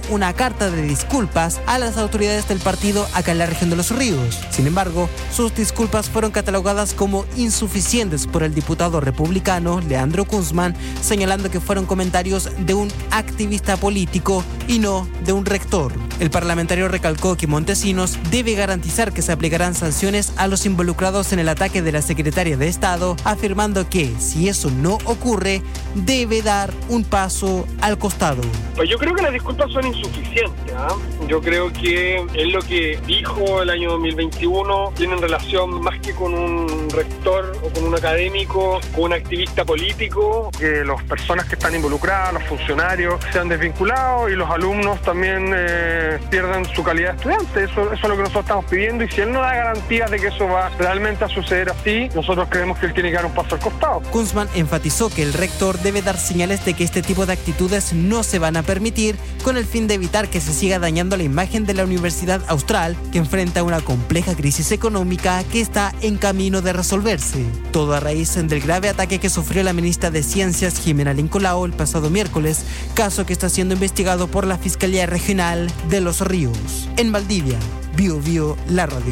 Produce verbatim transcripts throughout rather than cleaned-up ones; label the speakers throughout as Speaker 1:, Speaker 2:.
Speaker 1: una carta de disculpas a las autoridades del partido acá en la región de Los Ríos. Sin embargo, sus disculpas fueron catalogadas como insuficientes por el diputado republicano Leandro Kunzman, señalando que fueron comentarios de un activista político y no de un rector. El parlamentario recalcó que Montesinos debe garantizar que se aplicarán sanciones a los involucrados en el ataque de la secretaria de Estado, afirmando que, si eso no ocurre, debe dar un paso al costado.
Speaker 2: Pues yo creo que las disculpas son insuficientes, ¿eh? Yo creo que es lo que dijo el año dos mil veintiuno, tiene relación más que con un rector o con un académico, con un activista político, que las personas que están involucradas, los funcionarios, sean desvinculados y los alumnos también eh, pierdan su calidad de estudiante. Eso, eso es lo que nosotros estamos pidiendo, y si él no da garantías de que eso va realmente a suceder así, nosotros creemos que él tiene que dar un paso al costado.
Speaker 1: Kunzman enfatizó que el rector debe dar señales de que este tipo de actitudes no se van a permitir, con el fin de evitar que se siga dañando la imagen de la Universidad Austral, que enfrenta una compleja crisis económica que está en camino de resolverse. Todo a raíz del grave ataque que sufrió la ministra de Ciencias, Jimena Lincolao, el pasado miércoles, caso que está siendo investigado por la Fiscalía Regional de Los Ríos. En Valdivia, Bio Bio, la radio.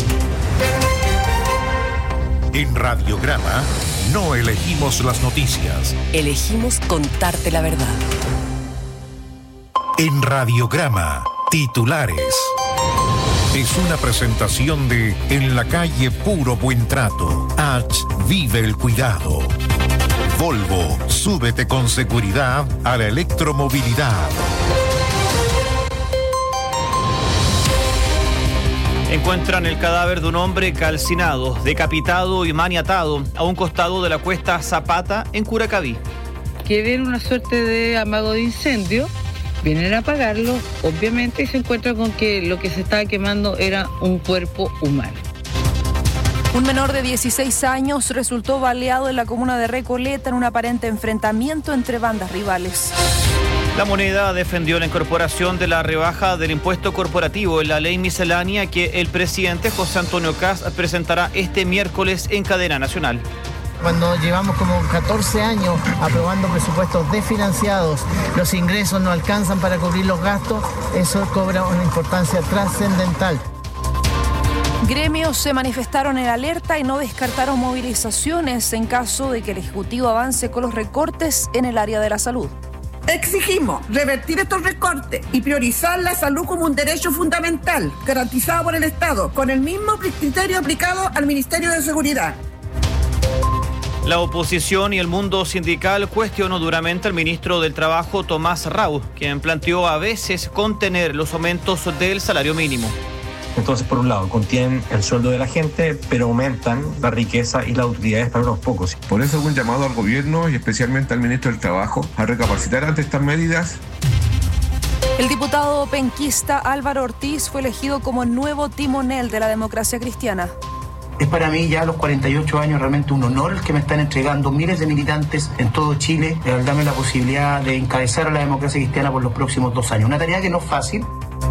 Speaker 3: En Radiograma no elegimos las noticias.
Speaker 4: Elegimos contarte la verdad.
Speaker 3: En Radiograma, titulares. Es una presentación de En la calle Puro Buen Trato. H. Vive el cuidado. Volvo, súbete con seguridad a la electromovilidad.
Speaker 5: Encuentran el cadáver de un hombre calcinado, decapitado y maniatado a un costado de la cuesta Zapata en Curacaví.
Speaker 6: Que ven una suerte de amago de incendio, vienen a apagarlo, obviamente, y se encuentran con que lo que se estaba quemando era un cuerpo humano.
Speaker 7: Un menor de dieciséis años resultó baleado en la comuna de Recoleta en un aparente enfrentamiento entre bandas rivales.
Speaker 5: La Moneda defendió la incorporación de la rebaja del impuesto corporativo en la ley miscelánea que el presidente José Antonio Kast presentará este miércoles en cadena nacional.
Speaker 8: Cuando llevamos como catorce años aprobando presupuestos desfinanciados, los ingresos no alcanzan para cubrir los gastos, eso cobra una importancia trascendental.
Speaker 7: Gremios se manifestaron en alerta y no descartaron movilizaciones en caso de que el Ejecutivo avance con los recortes en el área de la salud.
Speaker 9: Exigimos revertir estos recortes y priorizar la salud como un derecho fundamental, garantizado por el Estado, con el mismo criterio aplicado al Ministerio de Seguridad.
Speaker 5: La oposición y el mundo sindical cuestionó duramente al ministro del Trabajo, Tomás Rau, quien planteó a veces contener los aumentos del salario mínimo.
Speaker 10: Entonces, por un lado, contienen el sueldo de la gente, pero aumentan la riqueza y las utilidades para unos pocos.
Speaker 11: Por eso hago un llamado al gobierno y especialmente al ministro del Trabajo a recapacitar ante estas medidas.
Speaker 7: El diputado penquista Álvaro Ortiz fue elegido como nuevo timonel de la Democracia Cristiana.
Speaker 12: Es para mí ya a los cuarenta y ocho años realmente un honor el que me están entregando miles de militantes en todo Chile, al darme la posibilidad de encabezar a la Democracia Cristiana por los próximos dos años. Una tarea que no es fácil.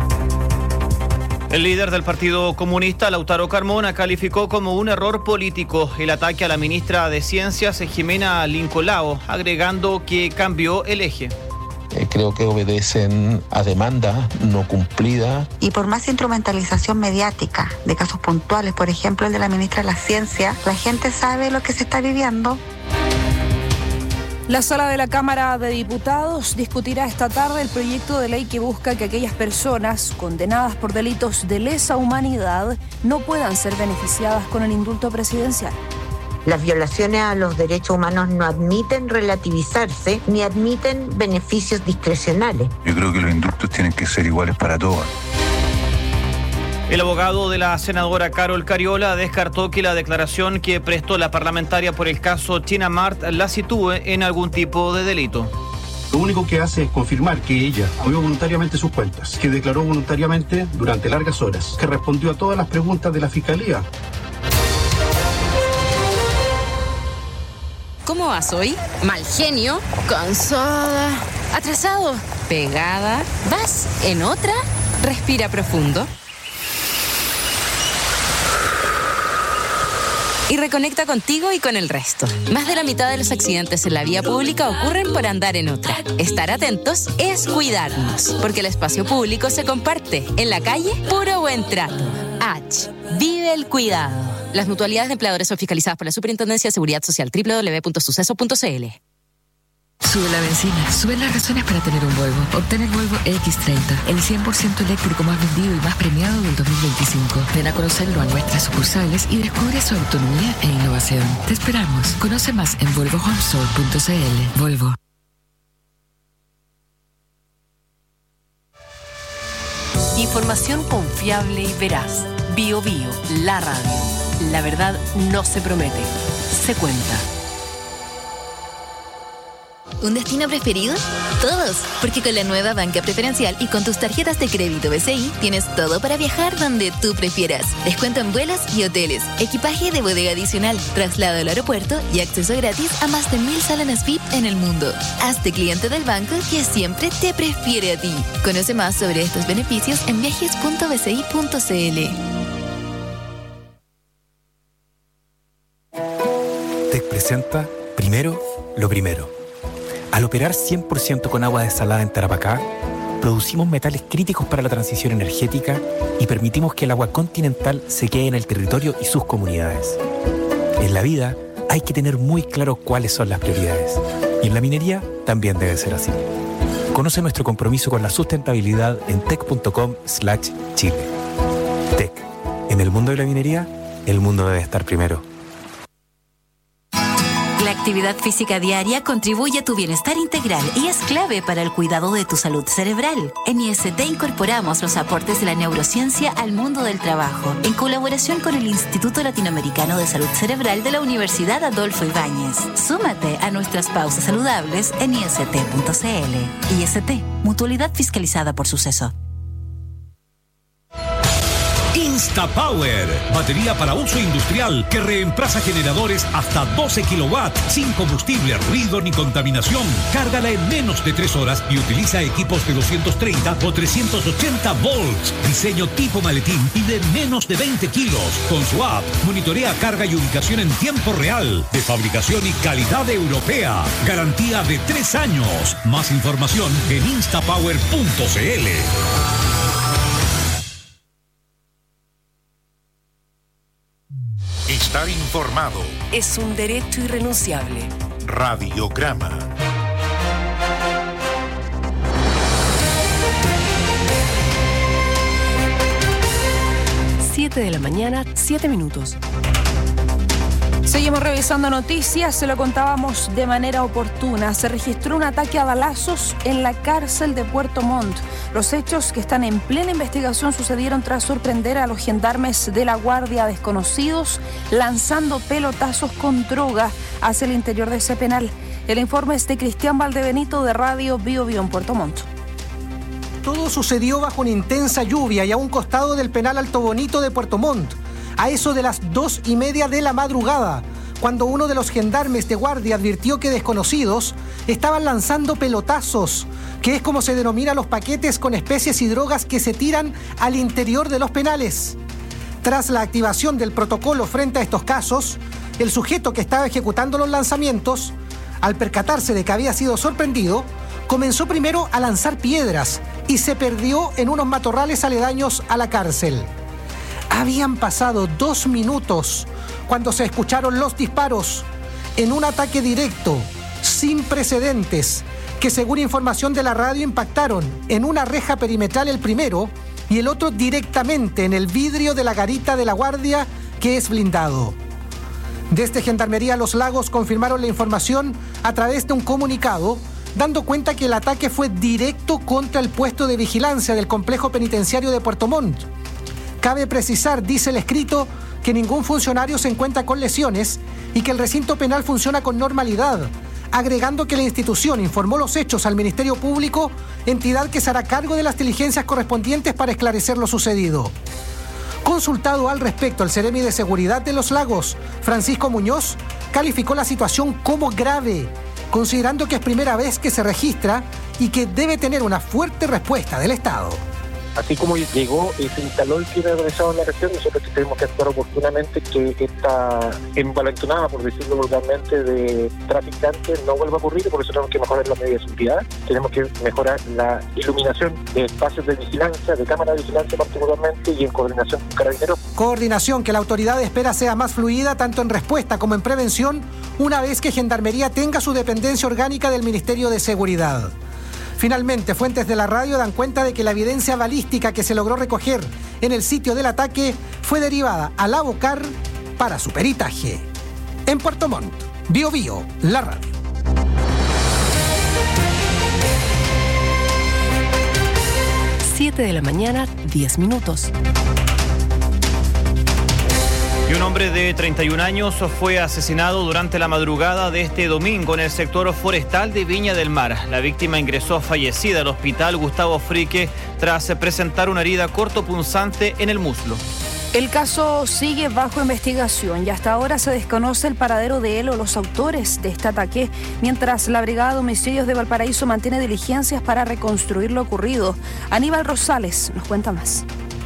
Speaker 5: El líder del Partido Comunista, Lautaro Carmona, calificó como un error político el ataque a la ministra de Ciencias, Jimena Lincolao, agregando que cambió el eje.
Speaker 13: Eh, creo que obedecen a demanda no cumplida.
Speaker 14: Y por más instrumentalización mediática de casos puntuales, por ejemplo el de la ministra de la Ciencia, la gente sabe lo que se está viviendo.
Speaker 7: La sala de la Cámara de Diputados discutirá esta tarde el proyecto de ley que busca que aquellas personas condenadas por delitos de lesa humanidad no puedan ser beneficiadas con el indulto presidencial.
Speaker 15: Las violaciones a los derechos humanos no admiten relativizarse ni admiten beneficios discrecionales.
Speaker 16: Yo creo que los indultos tienen que ser iguales para todos.
Speaker 5: El abogado de la senadora Carol Cariola descartó que la declaración que prestó la parlamentaria por el caso China Mart la sitúe en algún tipo de delito.
Speaker 17: Lo único que hace es confirmar que ella abrió voluntariamente sus cuentas, que declaró voluntariamente durante largas horas, que respondió a todas las preguntas de la Fiscalía.
Speaker 4: ¿Cómo vas hoy? Mal genio, cansada, atrasado, pegada. ¿Vas en otra? Respira profundo. y reconecta contigo y con el resto. Más de la mitad de los accidentes en la vía pública ocurren por andar en otra. Estar atentos es cuidarnos, porque el espacio público se comparte. En la calle, puro buen trato. H. Vive el cuidado. Las mutualidades de empleadores son fiscalizadas por la Superintendencia de Seguridad Social. doble u doble u doble u punto suceso punto c l.
Speaker 18: Sube la benzina, suben las razones para tener un Volvo. Obtén el Volvo equis treinta, el cien por ciento eléctrico más vendido y más premiado del dos mil veinticinco. Ven a conocerlo a nuestras sucursales y descubre su autonomía e innovación. Te esperamos. Conoce más en volvo home store punto c l. Volvo.
Speaker 19: Información confiable y veraz. Bio Bio, la radio. La verdad no se promete, se cuenta.
Speaker 20: ¿Un destino preferido? Todos, porque con la nueva banca preferencial y con tus tarjetas de crédito B C I tienes todo para viajar donde tú prefieras. Descuento en vuelos y hoteles, equipaje de bodega adicional, traslado al aeropuerto y acceso gratis a más de mil salones V I P en el mundo. Hazte cliente del banco que siempre te prefiere a ti. Conoce más sobre estos beneficios en viajes punto b c i punto c l.
Speaker 21: Tec presenta Primero lo Primero. Al operar cien por ciento con agua desalada en Tarapacá, producimos metales críticos para la transición energética y permitimos que el agua continental se quede en el territorio y sus comunidades. En la vida hay que tener muy claro cuáles son las prioridades. Y en la minería también debe ser así. Conoce nuestro compromiso con la sustentabilidad en tec punto com slash chile. Tec. En el mundo de la minería, el mundo debe estar primero.
Speaker 22: La actividad física diaria contribuye a tu bienestar integral y es clave para el cuidado de tu salud cerebral. En I S T incorporamos los aportes de la neurociencia al mundo del trabajo, en colaboración con el Instituto Latinoamericano de Salud Cerebral de la Universidad Adolfo Ibáñez. Súmate a nuestras pausas saludables en i s t punto c l. I S T, mutualidad fiscalizada por Suceso.
Speaker 23: InstaPower, batería para uso industrial que reemplaza generadores hasta doce kilowatts sin combustible, ruido ni contaminación. Cárgala en menos de tres horas y utiliza equipos de doscientos treinta o trescientos ochenta volts. Diseño tipo maletín y de menos de veinte kilos. Con su app, monitorea carga y ubicación en tiempo real. De fabricación y calidad europea. Garantía de tres años. Más información en instapower punto c l.
Speaker 3: Estar informado
Speaker 19: es un derecho irrenunciable.
Speaker 3: Radiograma.
Speaker 19: Siete de la mañana, siete minutos.
Speaker 7: Seguimos revisando noticias, se lo contábamos de manera oportuna. Se registró un ataque a balazos en la cárcel de Puerto Montt. Los hechos, que están en plena investigación, sucedieron tras sorprender a los gendarmes de la Guardia desconocidos lanzando pelotazos con droga hacia el interior de ese penal. El informe es de Cristian Valdebenito de Radio Bio Bio en Puerto Montt.
Speaker 24: Todo sucedió bajo una intensa lluvia y a un costado del penal Alto Bonito de Puerto Montt, a eso de las dos y media de la madrugada, cuando uno de los gendarmes de guardia advirtió que desconocidos estaban lanzando pelotazos, que es como se denomina los paquetes con especies y drogas que se tiran al interior de los penales. Tras la activación del protocolo frente a estos casos, el sujeto que estaba ejecutando los lanzamientos, al percatarse de que había sido sorprendido, comenzó primero a lanzar piedras y se perdió en unos matorrales aledaños a la cárcel. Habían pasado dos minutos cuando se escucharon los disparos en un ataque directo, sin precedentes, que según información de la radio impactaron en una reja perimetral el primero y el otro directamente en el vidrio de la garita de la Guardia, que es blindado. Desde Gendarmería Los Lagos confirmaron la información a través de un comunicado, dando cuenta que el ataque fue directo contra el puesto de vigilancia del complejo penitenciario de Puerto Montt. Cabe precisar, dice el escrito, que ningún funcionario se encuentra con lesiones y que el recinto penal funciona con normalidad, agregando que la institución informó los hechos al Ministerio Público, entidad que se hará cargo de las diligencias correspondientes para esclarecer lo sucedido. Consultado al respecto, el Seremi de Seguridad de Los Lagos, Francisco Muñoz, calificó la situación como grave, considerando que es primera vez que se registra y que debe tener una fuerte respuesta del Estado.
Speaker 10: Así como llegó y se instaló el crimen organizado en la región, nosotros tenemos que actuar oportunamente que esta envalentonada, por decirlo vulgarmente, de traficantes no vuelva a ocurrir, y por eso tenemos que mejorar la medida de seguridad, tenemos que mejorar la iluminación de espacios de vigilancia, de cámaras de vigilancia particularmente, y en coordinación con Carabineros.
Speaker 24: Coordinación que la autoridad espera sea más fluida tanto en respuesta como en prevención, una vez que Gendarmería tenga su dependencia orgánica del Ministerio de Seguridad. Finalmente, fuentes de la radio dan cuenta de que la evidencia balística que se logró recoger en el sitio del ataque fue derivada a la Bocar para su peritaje. En Puerto Montt, Bio Bio, la radio.
Speaker 19: siete de la mañana, diez minutos.
Speaker 5: Y un hombre de treinta y un años fue asesinado durante la madrugada de este domingo en el sector forestal de Viña del Mar. La víctima ingresó fallecida al hospital Gustavo Frique tras presentar una herida cortopunzante en el muslo.
Speaker 7: El caso sigue bajo investigación y hasta ahora se desconoce el paradero de él o los autores de este ataque, mientras la Brigada de Homicidios de Valparaíso mantiene diligencias para reconstruir lo ocurrido. Aníbal Rosales nos cuenta más.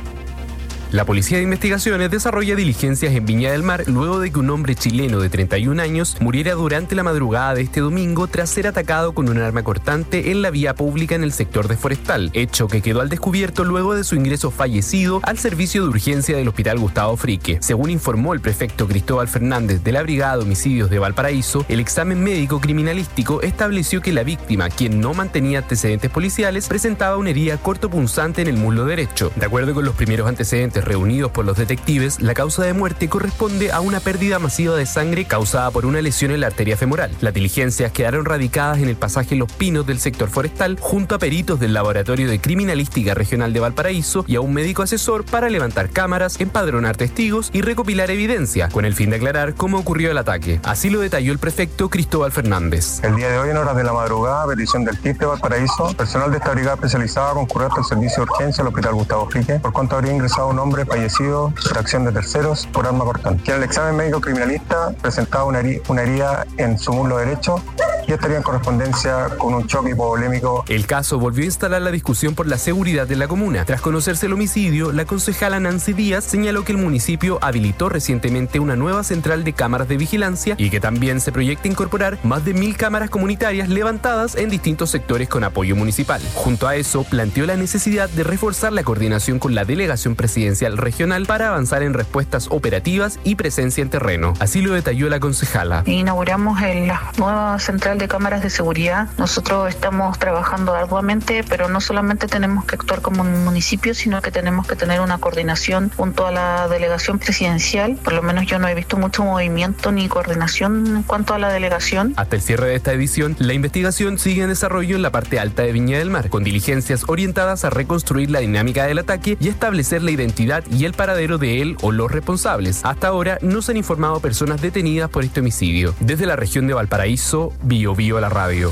Speaker 1: La Policía de Investigaciones desarrolla diligencias en Viña del Mar luego de que un hombre chileno de treinta y un años muriera durante la madrugada de este domingo tras ser atacado con un arma cortante en la vía pública en el sector de Forestal, hecho que quedó al descubierto luego de su ingreso fallecido al servicio de urgencia del Hospital Gustavo Frique. Según informó el prefecto Cristóbal Fernández de la Brigada de Homicidios de Valparaíso, el examen médico criminalístico estableció que la víctima, quien no mantenía antecedentes policiales, presentaba una herida cortopunzante en el muslo derecho. De acuerdo con los primeros antecedentes reunidos por los detectives, la causa de muerte corresponde a una pérdida masiva de sangre causada por una lesión en la arteria femoral. Las diligencias quedaron radicadas en el pasaje Los Pinos del sector forestal junto a peritos del Laboratorio de Criminalística Regional de Valparaíso y a un médico asesor para levantar cámaras, empadronar testigos y recopilar evidencia, con el fin de aclarar cómo ocurrió el ataque. Así lo detalló el prefecto Cristóbal Fernández.
Speaker 10: El día de hoy, en horas de la madrugada, a petición del T I F de Valparaíso, personal de esta brigada especializada concurrió hasta el servicio de urgencia al Hospital Gustavo Frique, por cuanto habría ingresado un hombre fallecido por acción de terceros por arma cortante, que en el examen médico criminalista presentaba una, heri- una herida en su muslo derecho y estaría en correspondencia con un choque hipovolémico.
Speaker 1: El caso volvió a instalar la discusión por la seguridad de la comuna. Tras conocerse el homicidio, la concejala Nancy Díaz señaló que el municipio habilitó recientemente una nueva central de cámaras de vigilancia y que también se proyecta incorporar más de mil cámaras comunitarias levantadas en distintos sectores con apoyo municipal. Junto a eso, planteó la necesidad de reforzar la coordinación con la delegación presidencial regional para avanzar en respuestas operativas y presencia en terreno. Así lo detalló la concejala.
Speaker 2: Inauguramos la nueva central de cámaras de seguridad. Nosotros estamos trabajando arduamente, pero no solamente tenemos que actuar como un municipio, sino que tenemos que tener una coordinación junto a la delegación presidencial. Por lo menos yo no he visto mucho movimiento ni coordinación en cuanto a la delegación.
Speaker 1: Hasta el cierre de esta edición, la investigación sigue en desarrollo en la parte alta de Viña del Mar, con diligencias orientadas a reconstruir la dinámica del ataque y establecer la identidad y el paradero de él o los responsables. Hasta ahora no se han informado personas detenidas por este homicidio. Desde la región de Valparaíso, Bio Bio la radio.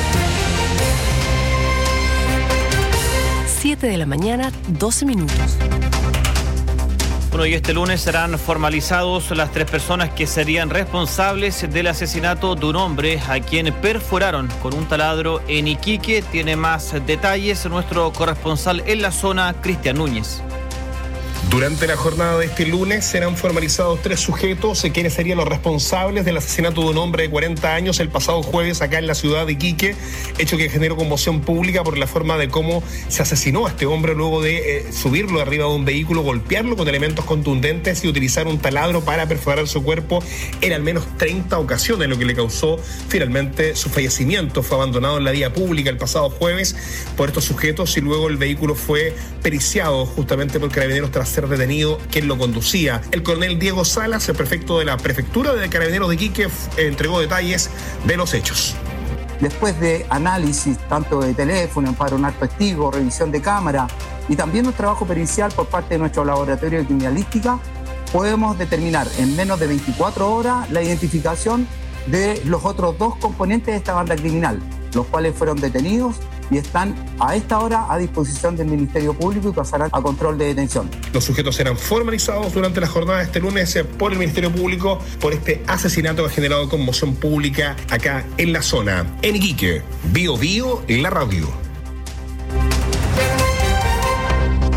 Speaker 19: siete de la mañana, doce minutos.
Speaker 5: Bueno, y este lunes serán formalizados las tres personas que serían responsables del asesinato de un hombre a quien perforaron con un taladro en Iquique. Tiene más detalles nuestro corresponsal en la zona, Cristian Núñez.
Speaker 6: Durante la jornada de este lunes serán formalizados tres sujetos, quienes serían los responsables del asesinato de un hombre de cuarenta años el pasado jueves acá en la ciudad de Iquique, hecho que generó conmoción pública por la forma de cómo se asesinó a este hombre luego de eh, subirlo arriba de un vehículo, golpearlo con elementos contundentes y utilizar un taladro para perforar su cuerpo en al menos treinta ocasiones, lo que le causó finalmente su fallecimiento. Fue abandonado en la vía pública el pasado jueves por estos sujetos y luego el vehículo fue periciado justamente por Carabineros tras ser detenido quien lo conducía. El coronel Diego Salas, el prefecto de la Prefectura de Carabineros de Iquique, entregó detalles de los hechos.
Speaker 8: Después de análisis tanto de teléfono, empadronar testigos, revisión de cámara y también un trabajo pericial por parte de nuestro laboratorio de criminalística, podemos determinar en menos de veinticuatro horas la identificación de los otros dos componentes de esta banda criminal, los cuales fueron detenidos y están a esta hora a disposición del Ministerio Público y pasarán a control de detención.
Speaker 6: Los sujetos serán formalizados durante la jornada de este lunes por el Ministerio Público por este asesinato que ha generado conmoción pública acá en la zona. En Iquique, Bio Bio, la radio.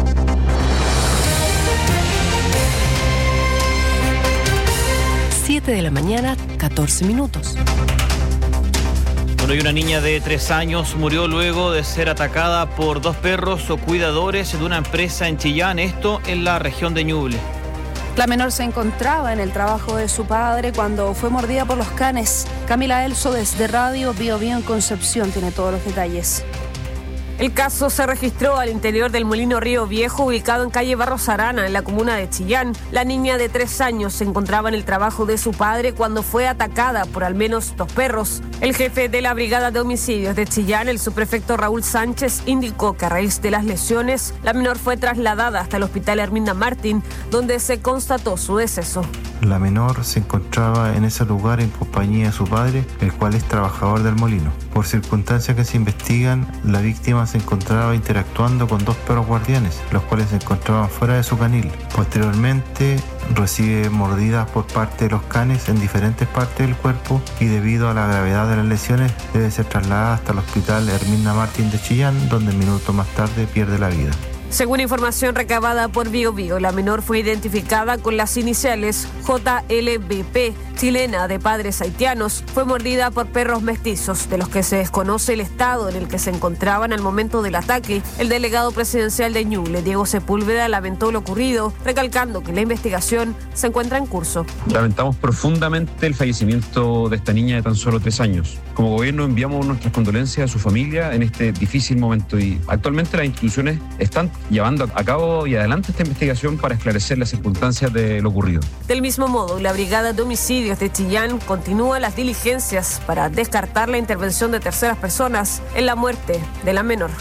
Speaker 19: siete de la mañana, catorce minutos.
Speaker 5: Bueno, y una niña de tres años murió luego de ser atacada por dos perros o cuidadores de una empresa en Chillán, esto en la región de Ñuble.
Speaker 7: La menor se encontraba en el trabajo de su padre cuando fue mordida por los canes. Camila Elso desde Radio Bio Bio en Concepción tiene todos los detalles.
Speaker 9: El caso se registró al interior del Molino Río Viejo, ubicado en calle Barros Arana, en la comuna de Chillán. La niña de tres años se encontraba en el trabajo de su padre cuando fue atacada por al menos dos perros. El jefe de la Brigada de Homicidios de Chillán, el subprefecto Raúl Sánchez, indicó que a raíz de las lesiones, la menor fue trasladada hasta el hospital Herminda Martín, donde se constató su deceso.
Speaker 11: La menor se encontraba en ese lugar en compañía de su padre, el cual es trabajador del molino. Por circunstancias que se investigan, la víctima se encontraba interactuando con dos perros guardianes, los cuales se encontraban fuera de su canil. Posteriormente, recibe mordidas por parte de los canes en diferentes partes del cuerpo y debido a la gravedad de las lesiones debe ser trasladada hasta el hospital Herminda Martín de Chillán, donde minutos más tarde pierde la vida.
Speaker 9: Según información recabada por Bio Bio, la menor fue identificada con las iniciales J L B P, chilena de padres haitianos. Fue mordida por perros mestizos, de los que se desconoce el estado en el que se encontraban al momento del ataque. El delegado presidencial de Ñuble, Diego Sepúlveda, lamentó lo ocurrido, recalcando que la investigación se encuentra en curso.
Speaker 12: Lamentamos profundamente el fallecimiento de esta niña de tan solo tres años. Como gobierno enviamos nuestras condolencias a su familia en este difícil momento y actualmente las instituciones están llevando a cabo y adelante esta investigación para esclarecer las circunstancias de lo ocurrido.
Speaker 9: Del mismo modo, la Brigada de Homicidios de Chillán continúa las diligencias para descartar la intervención de terceras personas en la muerte de la menor.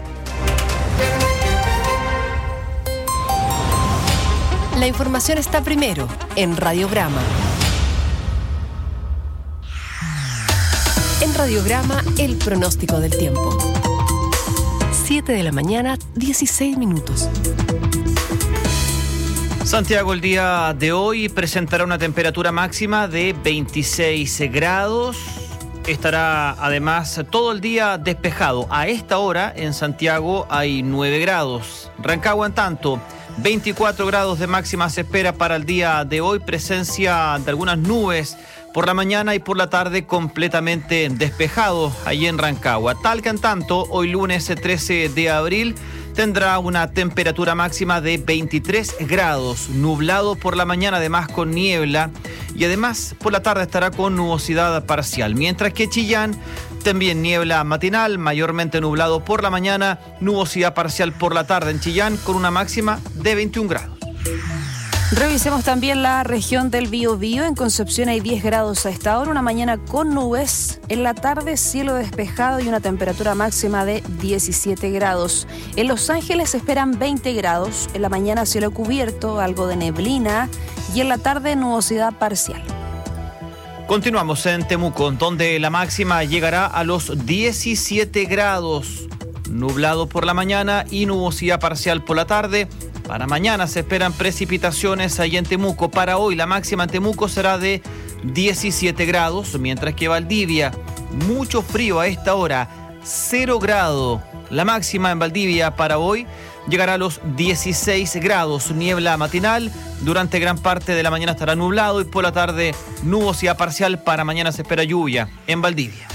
Speaker 19: La información está primero en Radiograma. En Radiograma, el pronóstico del tiempo. siete de la mañana, dieciséis minutos.
Speaker 5: Santiago el día de hoy presentará una temperatura máxima de veintiséis grados. Estará además todo el día despejado. A esta hora en Santiago hay nueve grados. Rancagua, en tanto, veinticuatro grados de máxima se espera para el día de hoy. Presencia de algunas nubes por la mañana y por la tarde completamente despejado allí en Rancagua. Talca, en tanto, hoy lunes trece de abril tendrá una temperatura máxima de veintitrés grados, nublado por la mañana, además con niebla, y además por la tarde estará con nubosidad parcial, mientras que Chillán también niebla matinal, mayormente nublado por la mañana, nubosidad parcial por la tarde en Chillán con una máxima de veintiún grados.
Speaker 7: Revisemos también la región del Biobío. En Concepción hay diez grados a esta hora, una mañana con nubes. En la tarde, cielo despejado y una temperatura máxima de diecisiete grados. En Los Ángeles se esperan veinte grados. En la mañana, cielo cubierto, algo de neblina. Y en la tarde, nubosidad parcial.
Speaker 5: Continuamos en Temuco, donde la máxima llegará a los diecisiete grados. Nublado por la mañana y nubosidad parcial por la tarde. Para mañana se esperan precipitaciones allí en Temuco. Para hoy la máxima en Temuco será de diecisiete grados, mientras que Valdivia, mucho frío a esta hora, cero grado. La máxima en Valdivia para hoy llegará a los dieciséis grados, niebla matinal. Durante gran parte de la mañana estará nublado y por la tarde nubosidad parcial. Para mañana se espera lluvia en Valdivia.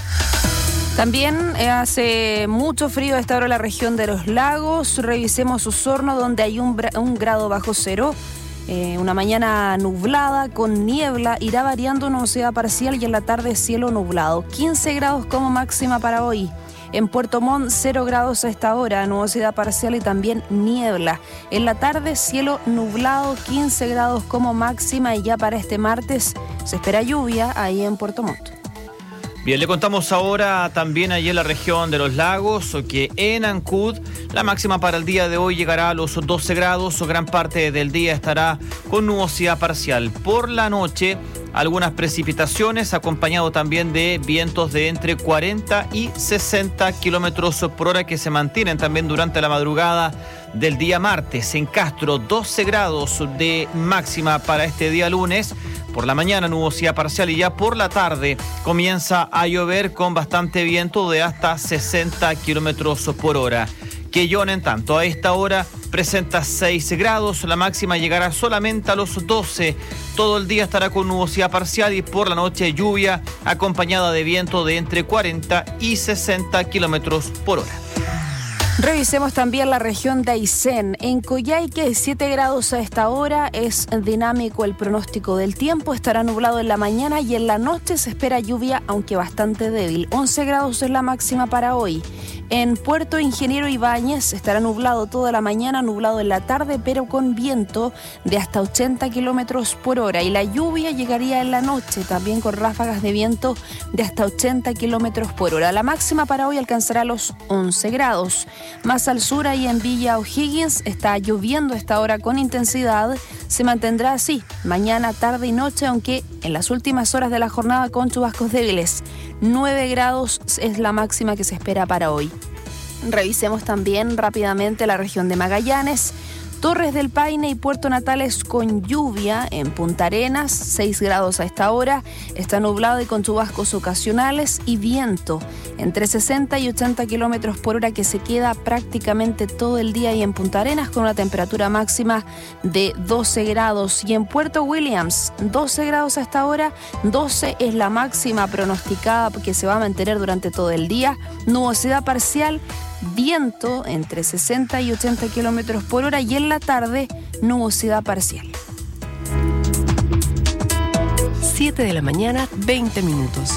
Speaker 7: También hace mucho frío a esta hora en la región de los lagos. Revisemos Osorno, donde hay un, un grado bajo cero. Eh, una mañana nublada con niebla, irá variando nubosidad parcial y en la tarde cielo nublado. quince grados como máxima para hoy. En Puerto Montt, cero grados a esta hora, nubosidad parcial y también niebla. En la tarde, cielo nublado, quince grados como máxima y ya para este martes se espera lluvia ahí en Puerto Montt.
Speaker 5: Bien, le contamos ahora también allí en la región de los lagos que en Ancud la máxima para el día de hoy llegará a los doce grados, o gran parte del día estará con nubosidad parcial. Por la noche, algunas precipitaciones, acompañado también de vientos de entre cuarenta y sesenta kilómetros por hora que se mantienen también durante la madrugada del día martes. En Castro, doce grados de máxima para este día lunes. Por la mañana nubosidad parcial y ya por la tarde comienza a llover con bastante viento de hasta sesenta kilómetros por hora. Quellón, en tanto, a esta hora presenta seis grados, la máxima llegará solamente a los doce. Todo el día estará con nubosidad parcial y por la noche lluvia acompañada de viento de entre cuarenta y sesenta kilómetros por hora.
Speaker 7: Revisemos también la región de Aysén. En Coyhaique, siete grados a esta hora. Es dinámico el pronóstico del tiempo. Estará nublado en la mañana y en la noche se espera lluvia, aunque bastante débil. once grados es la máxima para hoy. En Puerto Ingeniero Ibáñez estará nublado toda la mañana, nublado en la tarde, pero con viento de hasta ochenta kilómetros por hora. Y la lluvia llegaría en la noche, también con ráfagas de viento de hasta ochenta kilómetros por hora. La máxima para hoy alcanzará los once grados. Más al sur, ahí en Villa O'Higgins, está lloviendo a esta hora con intensidad. Se mantendrá así mañana, tarde y noche, aunque en las últimas horas de la jornada con chubascos débiles. nueve grados es la máxima que se espera para hoy. Revisemos también rápidamente la región de Magallanes. Torres del Paine y Puerto Natales con lluvia. En Punta Arenas, seis grados a esta hora. Está nublado y con chubascos ocasionales y viento entre sesenta y ochenta kilómetros por hora que se queda prácticamente todo el día ahí en Punta Arenas con una temperatura máxima de doce grados. Y en Puerto Williams, doce grados a esta hora. doce es la máxima pronosticada que se va a mantener durante todo el día. Nubosidad parcial. Viento entre sesenta y ochenta kilómetros por hora y en la tarde nubosidad parcial.
Speaker 19: siete de la mañana, veinte minutos.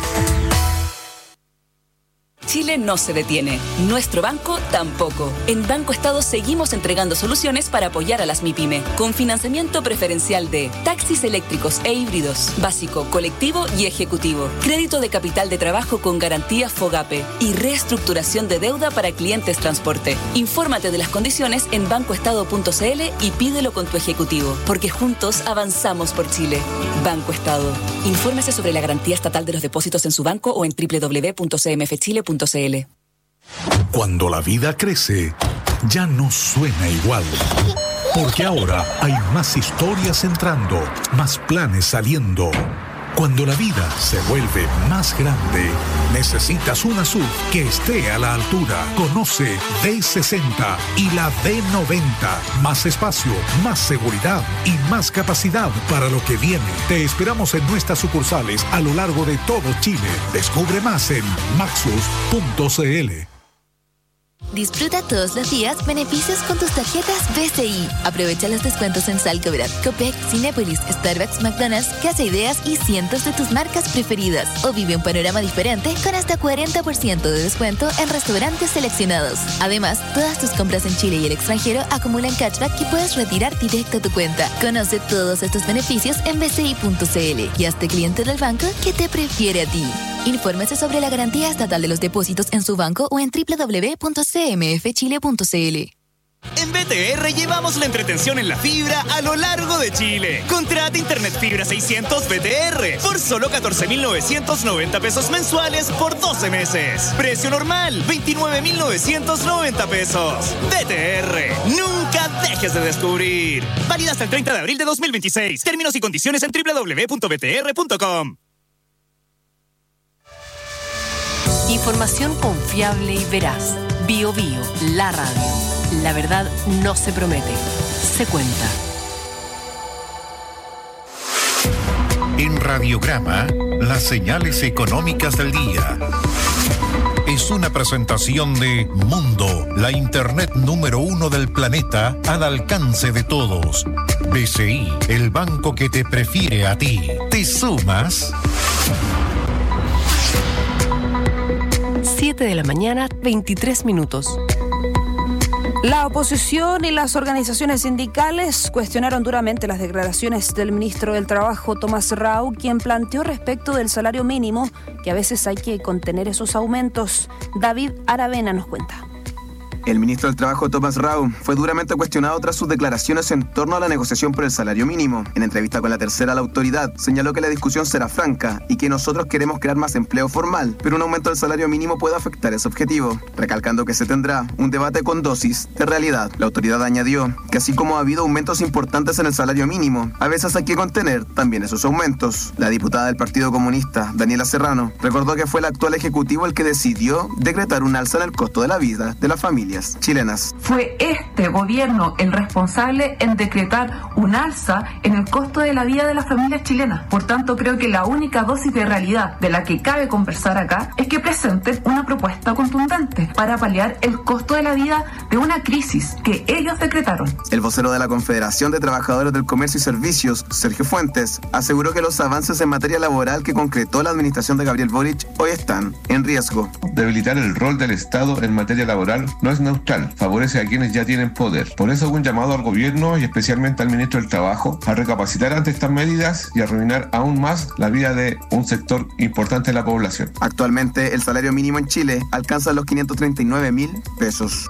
Speaker 13: Chile no se detiene. Nuestro banco tampoco. En Banco Estado seguimos entregando soluciones para apoyar a las MIPYME, con financiamiento preferencial de taxis eléctricos e híbridos, básico, colectivo y ejecutivo, crédito de capital de trabajo con garantía FOGAPE y reestructuración de deuda para clientes transporte. Infórmate de las condiciones en bancoestado punto cl y pídelo con tu ejecutivo, porque juntos avanzamos por Chile. Banco Estado. Infórmese sobre la garantía estatal de los depósitos en su banco o en doble u doble u doble u punto c m f chile punto c l.
Speaker 23: Cuando la vida crece, ya no suena igual. Porque ahora hay más historias entrando, más planes saliendo. Cuando la vida se vuelve más grande, necesitas una S U V que esté a la altura. Conoce D sesenta y la D noventa. Más espacio, más seguridad y más capacidad para lo que viene. Te esperamos en nuestras sucursales a lo largo de todo Chile. Descubre más en maxus punto c l.
Speaker 20: Disfruta todos los días beneficios con tus tarjetas B C I. Aprovecha los descuentos en Salcobrat, Copec, Cinépolis, Starbucks, McDonald's, Casa Ideas y cientos de tus marcas preferidas. O vive un panorama diferente con hasta cuarenta por ciento de descuento en restaurantes seleccionados. Además, todas tus compras en Chile y el extranjero acumulan cashback que puedes retirar directo a tu cuenta. Conoce todos estos beneficios en b c i punto c l y hazte cliente del banco que te prefiere a ti. Infórmese sobre la garantía estatal de los depósitos en su banco o en doble u doble u doble u punto c m f chile punto c l.
Speaker 14: En B T R llevamos la entretención en la fibra a lo largo de Chile. Contrata Internet Fibra seiscientos B T R por solo catorce mil novecientos noventa pesos mensuales por doce meses. Precio normal, veintinueve mil novecientos noventa pesos. B T R, nunca dejes de descubrir. Válida hasta el treinta de abril de dos mil veintiséis. Términos y condiciones en doble u doble u doble u punto b t r punto com.
Speaker 19: Información confiable y veraz. Bio Bio, la radio. La verdad no se promete, se cuenta.
Speaker 3: En Radiograma, las señales económicas del día. Es una presentación de Mundo, la internet número uno del planeta al alcance de todos. B C I, el banco que te prefiere a ti. ¿Te sumas?
Speaker 19: siete de la mañana, veintitrés minutos.
Speaker 7: La oposición y las organizaciones sindicales cuestionaron duramente las declaraciones del ministro del Trabajo, Tomás Rau, quien planteó respecto del salario mínimo que a veces hay que contener esos aumentos. David Aravena nos cuenta.
Speaker 15: El ministro del Trabajo, Tomás Rau, fue duramente cuestionado tras sus declaraciones en torno a la negociación por el salario mínimo. En entrevista con La Tercera, la autoridad señaló que la discusión será franca y que nosotros queremos crear más empleo formal, pero un aumento del salario mínimo puede afectar ese objetivo, recalcando que se tendrá un debate con dosis de realidad. La autoridad añadió que así como ha habido aumentos importantes en el salario mínimo, a veces hay que contener también esos aumentos. La diputada del Partido Comunista, Daniela Serrano, recordó que fue el actual ejecutivo el que decidió decretar un alza en el costo de la vida de la familia familias chilenas.
Speaker 4: Fue este gobierno el responsable en decretar un alza en el costo de la vida de las familias chilenas. Por tanto, creo que la única dosis de realidad de la que cabe conversar acá es que presenten una propuesta contundente para paliar el costo de la vida de una crisis que ellos decretaron.
Speaker 15: El vocero de la Confederación de Trabajadores del Comercio y Servicios, Sergio Fuentes, aseguró que los avances en materia laboral que concretó la administración de Gabriel Boric hoy están en riesgo.
Speaker 16: Debilitar el rol del Estado en materia laboral no es neutral, favorece a quienes ya tienen poder. Por eso hago un llamado al gobierno y especialmente al ministro del Trabajo a recapacitar ante estas medidas y arruinar aún más la vida de un sector importante de la población.
Speaker 15: Actualmente el salario mínimo en Chile alcanza los quinientos treinta y nueve mil pesos.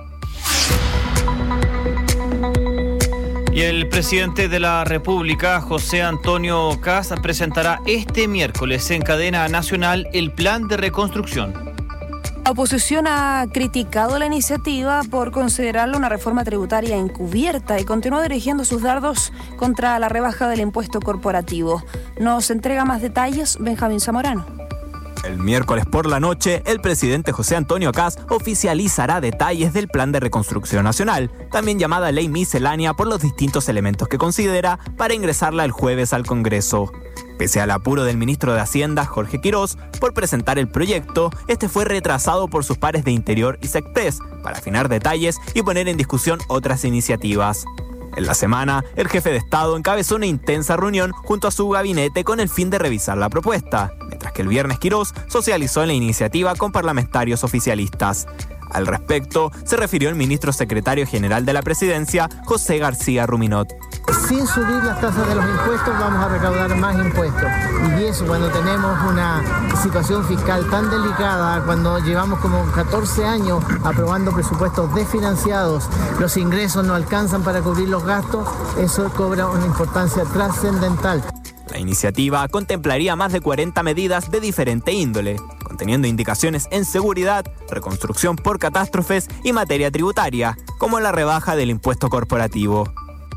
Speaker 5: Y el presidente de la República, José Antonio Kast, presentará este miércoles en cadena nacional el plan de reconstrucción.
Speaker 7: La oposición ha criticado la iniciativa por considerarla una reforma tributaria encubierta y continúa dirigiendo sus dardos contra la rebaja del impuesto corporativo. Nos entrega más detalles Benjamín Zamorano.
Speaker 17: El miércoles por la noche, el presidente José Antonio Kast oficializará detalles del Plan de Reconstrucción Nacional, también llamada Ley Miscelánea por los distintos elementos que considera para ingresarla el jueves al Congreso. Pese al apuro del ministro de Hacienda, Jorge Quirós, por presentar el proyecto, este fue retrasado por sus pares de Interior y SECPRES para afinar detalles y poner en discusión otras iniciativas. En la semana, el jefe de Estado encabezó una intensa reunión junto a su gabinete con el fin de revisar la propuesta, mientras que el viernes Quirós socializó la iniciativa con parlamentarios oficialistas. Al respecto, se refirió el ministro secretario general de la Presidencia, José García Ruminot.
Speaker 18: Sin subir las tasas de los impuestos vamos a recaudar más impuestos. Y eso cuando tenemos una situación fiscal tan delicada, cuando llevamos como catorce años aprobando presupuestos desfinanciados, los ingresos no alcanzan para cubrir los gastos, eso cobra una importancia trascendental.
Speaker 17: La iniciativa contemplaría más de cuarenta medidas de diferente índole, conteniendo indicaciones en seguridad, reconstrucción por catástrofes y materia tributaria, como la rebaja del impuesto corporativo.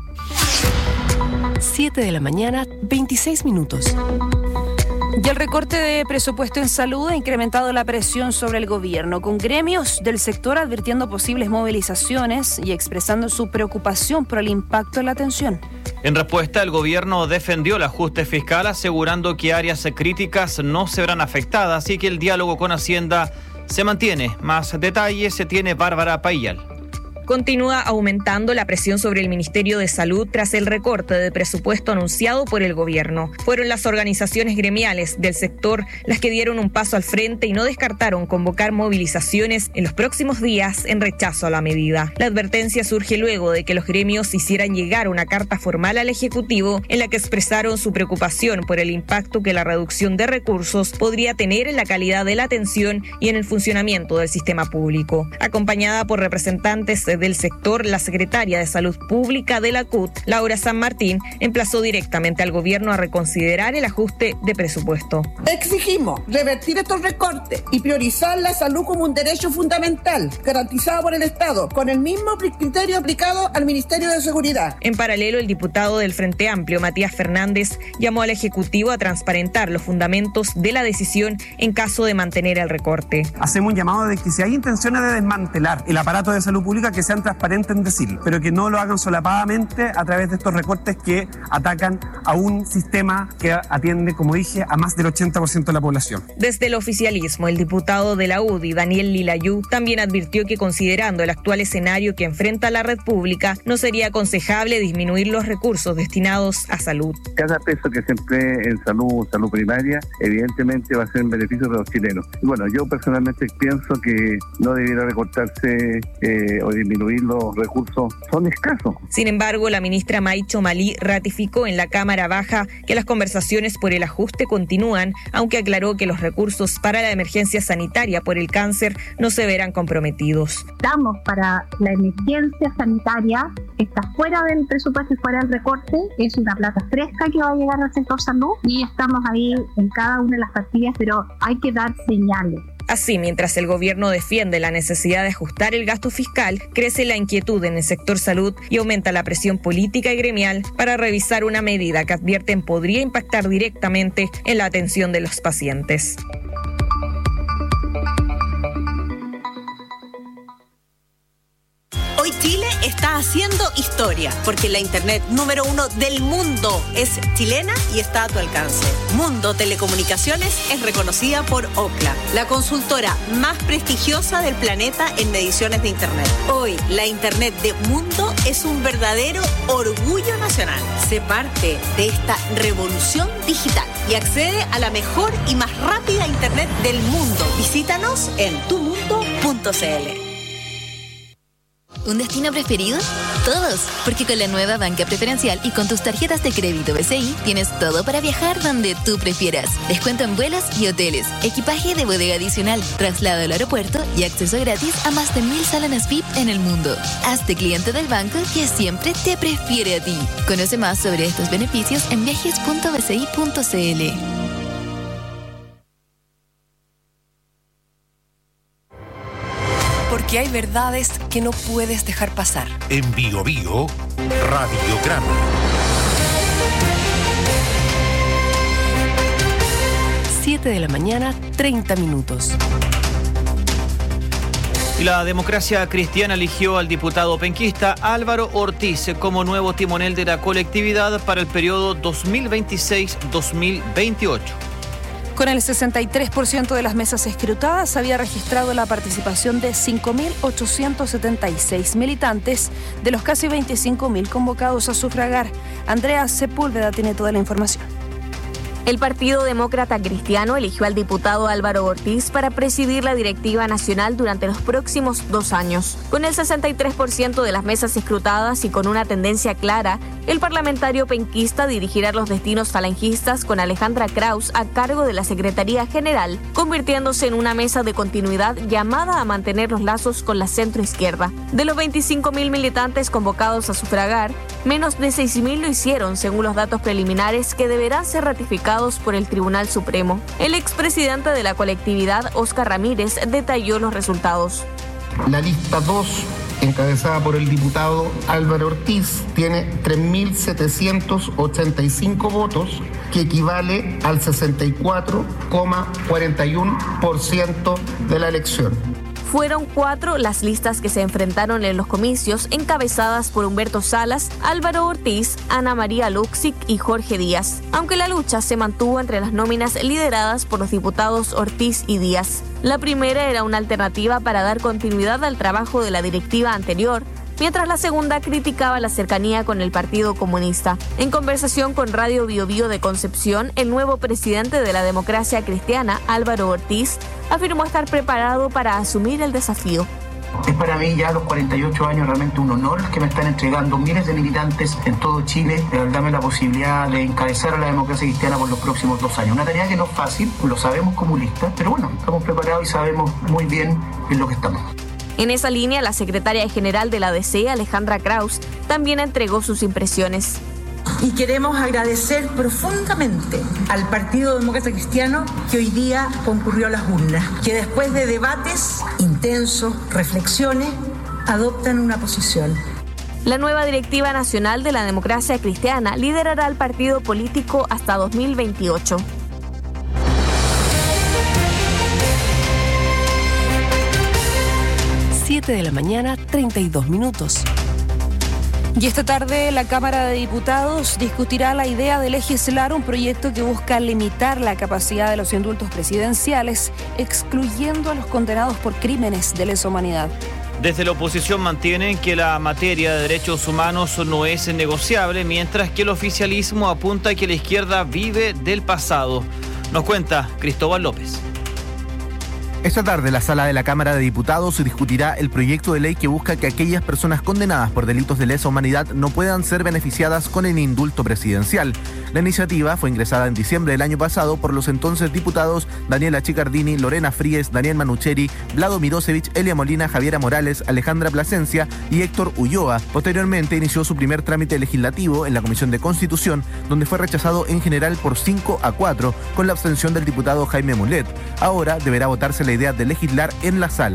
Speaker 19: siete de la mañana, veintiséis minutos.
Speaker 7: Y el recorte de presupuesto en salud ha incrementado la presión sobre el gobierno, con gremios del sector advirtiendo posibles movilizaciones y expresando su preocupación por el impacto en la atención.
Speaker 5: En respuesta, el gobierno defendió el ajuste fiscal, asegurando que áreas críticas no se verán afectadas y que el diálogo con Hacienda se mantiene. Más detalles se tiene Bárbara Paillal.
Speaker 25: Continúa aumentando la presión sobre el Ministerio de Salud tras el recorte de presupuesto anunciado por el gobierno. Fueron las organizaciones gremiales del sector las que dieron un paso al frente y no descartaron convocar movilizaciones en los próximos días en rechazo a la medida. La advertencia surge luego de que los gremios hicieran llegar una carta formal al Ejecutivo en la que expresaron su preocupación por el impacto que la reducción de recursos podría tener en la calidad de la atención y en el funcionamiento del sistema público. Acompañada por representantes de del sector, la secretaria de Salud Pública de la C U T, Laura San Martín, emplazó directamente al gobierno a reconsiderar el ajuste de presupuesto.
Speaker 26: Exigimos revertir estos recortes y priorizar la salud como un derecho fundamental, garantizado por el Estado, con el mismo criterio aplicado al Ministerio de Seguridad.
Speaker 25: En paralelo, el diputado del Frente Amplio, Matías Fernández, llamó al Ejecutivo a transparentar los fundamentos de la decisión en caso de mantener el recorte.
Speaker 27: Hacemos un llamado de que si hay intenciones de desmantelar el aparato de salud pública, que sean transparentes en decirlo, pero que no lo hagan solapadamente a través de estos recortes que atacan a un sistema que atiende, como dije, a más del ochenta por ciento de la población.
Speaker 25: Desde el oficialismo, el diputado de la U D I, Daniel Lilayú, también advirtió que considerando el actual escenario que enfrenta la red pública, no sería aconsejable disminuir los recursos destinados a salud.
Speaker 28: Cada peso que se emplee en salud, salud primaria, evidentemente va a ser en beneficio de los chilenos. Y bueno, yo personalmente pienso que no debiera recortarse eh, o disminuir los recursos, son escasos.
Speaker 25: Sin embargo, la ministra Maicho Malí ratificó en la Cámara Baja que las conversaciones por el ajuste continúan, aunque aclaró que los recursos para la emergencia sanitaria por el cáncer no se verán comprometidos.
Speaker 29: Estamos para la emergencia sanitaria, está fuera del presupuesto y fuera del recorte, es una plata fresca que va a llegar al sector salud y estamos ahí en cada una de las partidas, pero hay que dar señales.
Speaker 25: Así, mientras el gobierno defiende la necesidad de ajustar el gasto fiscal, crece la inquietud en el sector salud y aumenta la presión política y gremial para revisar una medida que advierten podría impactar directamente en la atención de los pacientes.
Speaker 1: está haciendo historia, porque la internet número uno del mundo es chilena y está a tu alcance. Mundo Telecomunicaciones es reconocida por Ookla, la consultora más prestigiosa del planeta en mediciones de internet. Hoy, la internet de Mundo es un verdadero orgullo nacional. Sé parte de esta revolución digital y accede a la mejor y más rápida internet del mundo. Visítanos en tu mundo punto c l.
Speaker 20: ¿Un destino preferido? Todos, porque con la nueva banca preferencial y con tus tarjetas de crédito B C I tienes todo para viajar donde tú prefieras. Descuento en vuelos y hoteles, equipaje de bodega adicional, traslado al aeropuerto y acceso gratis a más de mil salones V I P en el mundo. Hazte cliente del banco que siempre te prefiere a ti. Conoce más sobre estos beneficios en viajes punto b c i punto c l.
Speaker 19: Porque hay verdades que no puedes dejar pasar.
Speaker 3: En Bio Bio, Radiograma.
Speaker 19: siete de la mañana, treinta minutos.
Speaker 5: Y la Democracia Cristiana eligió al diputado penquista Álvaro Ortiz como nuevo timonel de la colectividad para el periodo dos mil veintiséis a dos mil veintiocho.
Speaker 7: Con el sesenta y tres por ciento de las mesas escrutadas había registrado la participación de cinco mil ochocientos setenta y seis militantes de los casi veinticinco mil convocados a sufragar. Andrea Sepúlveda tiene toda la información.
Speaker 25: El Partido Demócrata Cristiano eligió al diputado Álvaro Ortiz para presidir la directiva nacional durante los próximos dos años. Con el sesenta y tres por ciento de las mesas escrutadas y con una tendencia clara, el parlamentario penquista dirigirá los destinos falangistas con Alejandra Kraus a cargo de la Secretaría General, convirtiéndose en una mesa de continuidad llamada a mantener los lazos con la centroizquierda. De los veinticinco mil militantes convocados a sufragar, menos de seis mil lo hicieron según los datos preliminares que deberán ser ratificados por el Tribunal Supremo. El expresidente de la colectividad, Óscar Ramírez, detalló los resultados.
Speaker 2: La lista dos, encabezada por el diputado Álvaro Ortiz, tiene tres mil setecientos ochenta y cinco votos, que equivale al sesenta y cuatro coma cuarenta y uno por ciento de la elección.
Speaker 25: Fueron cuatro las listas que se enfrentaron en los comicios, encabezadas por Humberto Salas, Álvaro Ortiz, Ana María Luxic y Jorge Díaz, aunque la lucha se mantuvo entre las nóminas lideradas por los diputados Ortiz y Díaz. La primera era una alternativa para dar continuidad al trabajo de la directiva anterior, mientras la segunda criticaba la cercanía con el Partido Comunista. En conversación con Radio Bio Bio de Concepción, el nuevo presidente de la Democracia Cristiana, Álvaro Ortiz, afirmó estar preparado para asumir el desafío.
Speaker 2: Es para mí ya a los cuarenta y ocho años realmente un honor que me están entregando miles de militantes en todo Chile, de darme la posibilidad de encabezar a la Democracia Cristiana por los próximos dos años. Una tarea que no es fácil, lo sabemos comunistas, pero bueno, estamos preparados y sabemos muy bien en lo que estamos.
Speaker 25: En esa línea, la secretaria general de la D C, Alejandra Kraus, también entregó sus impresiones.
Speaker 6: Y queremos agradecer profundamente al Partido Demócrata Cristiano que hoy día concurrió a las urnas, que después de debates intensos, reflexiones, adoptan una posición.
Speaker 25: La nueva directiva nacional de la Democracia Cristiana liderará al partido político hasta dos mil veintiocho.
Speaker 19: siete de la mañana, treinta y dos minutos.
Speaker 7: Y esta tarde la Cámara de Diputados discutirá la idea de legislar un proyecto que busca limitar la capacidad de los indultos presidenciales, excluyendo a los condenados por crímenes de lesa humanidad.
Speaker 5: Desde la oposición mantienen que la materia de derechos humanos no es negociable, mientras que el oficialismo apunta a que la izquierda vive del pasado. Nos cuenta Cristóbal López.
Speaker 8: Esta tarde la sala de la Cámara de Diputados discutirá el proyecto de ley que busca que aquellas personas condenadas por delitos de lesa humanidad no puedan ser beneficiadas con el indulto presidencial. La iniciativa fue ingresada en diciembre del año pasado por los entonces diputados Daniela Chicardini, Lorena Fríes, Daniel Manucheri, Vlado Mirosevich, Elia Molina, Javiera Morales, Alejandra Plasencia y Héctor Ulloa. Posteriormente inició su primer trámite legislativo en la Comisión de Constitución, donde fue rechazado en general por cinco a cuatro, con la abstención del diputado Jaime Mulet. Ahora deberá votarse la idea de legislar en la sala.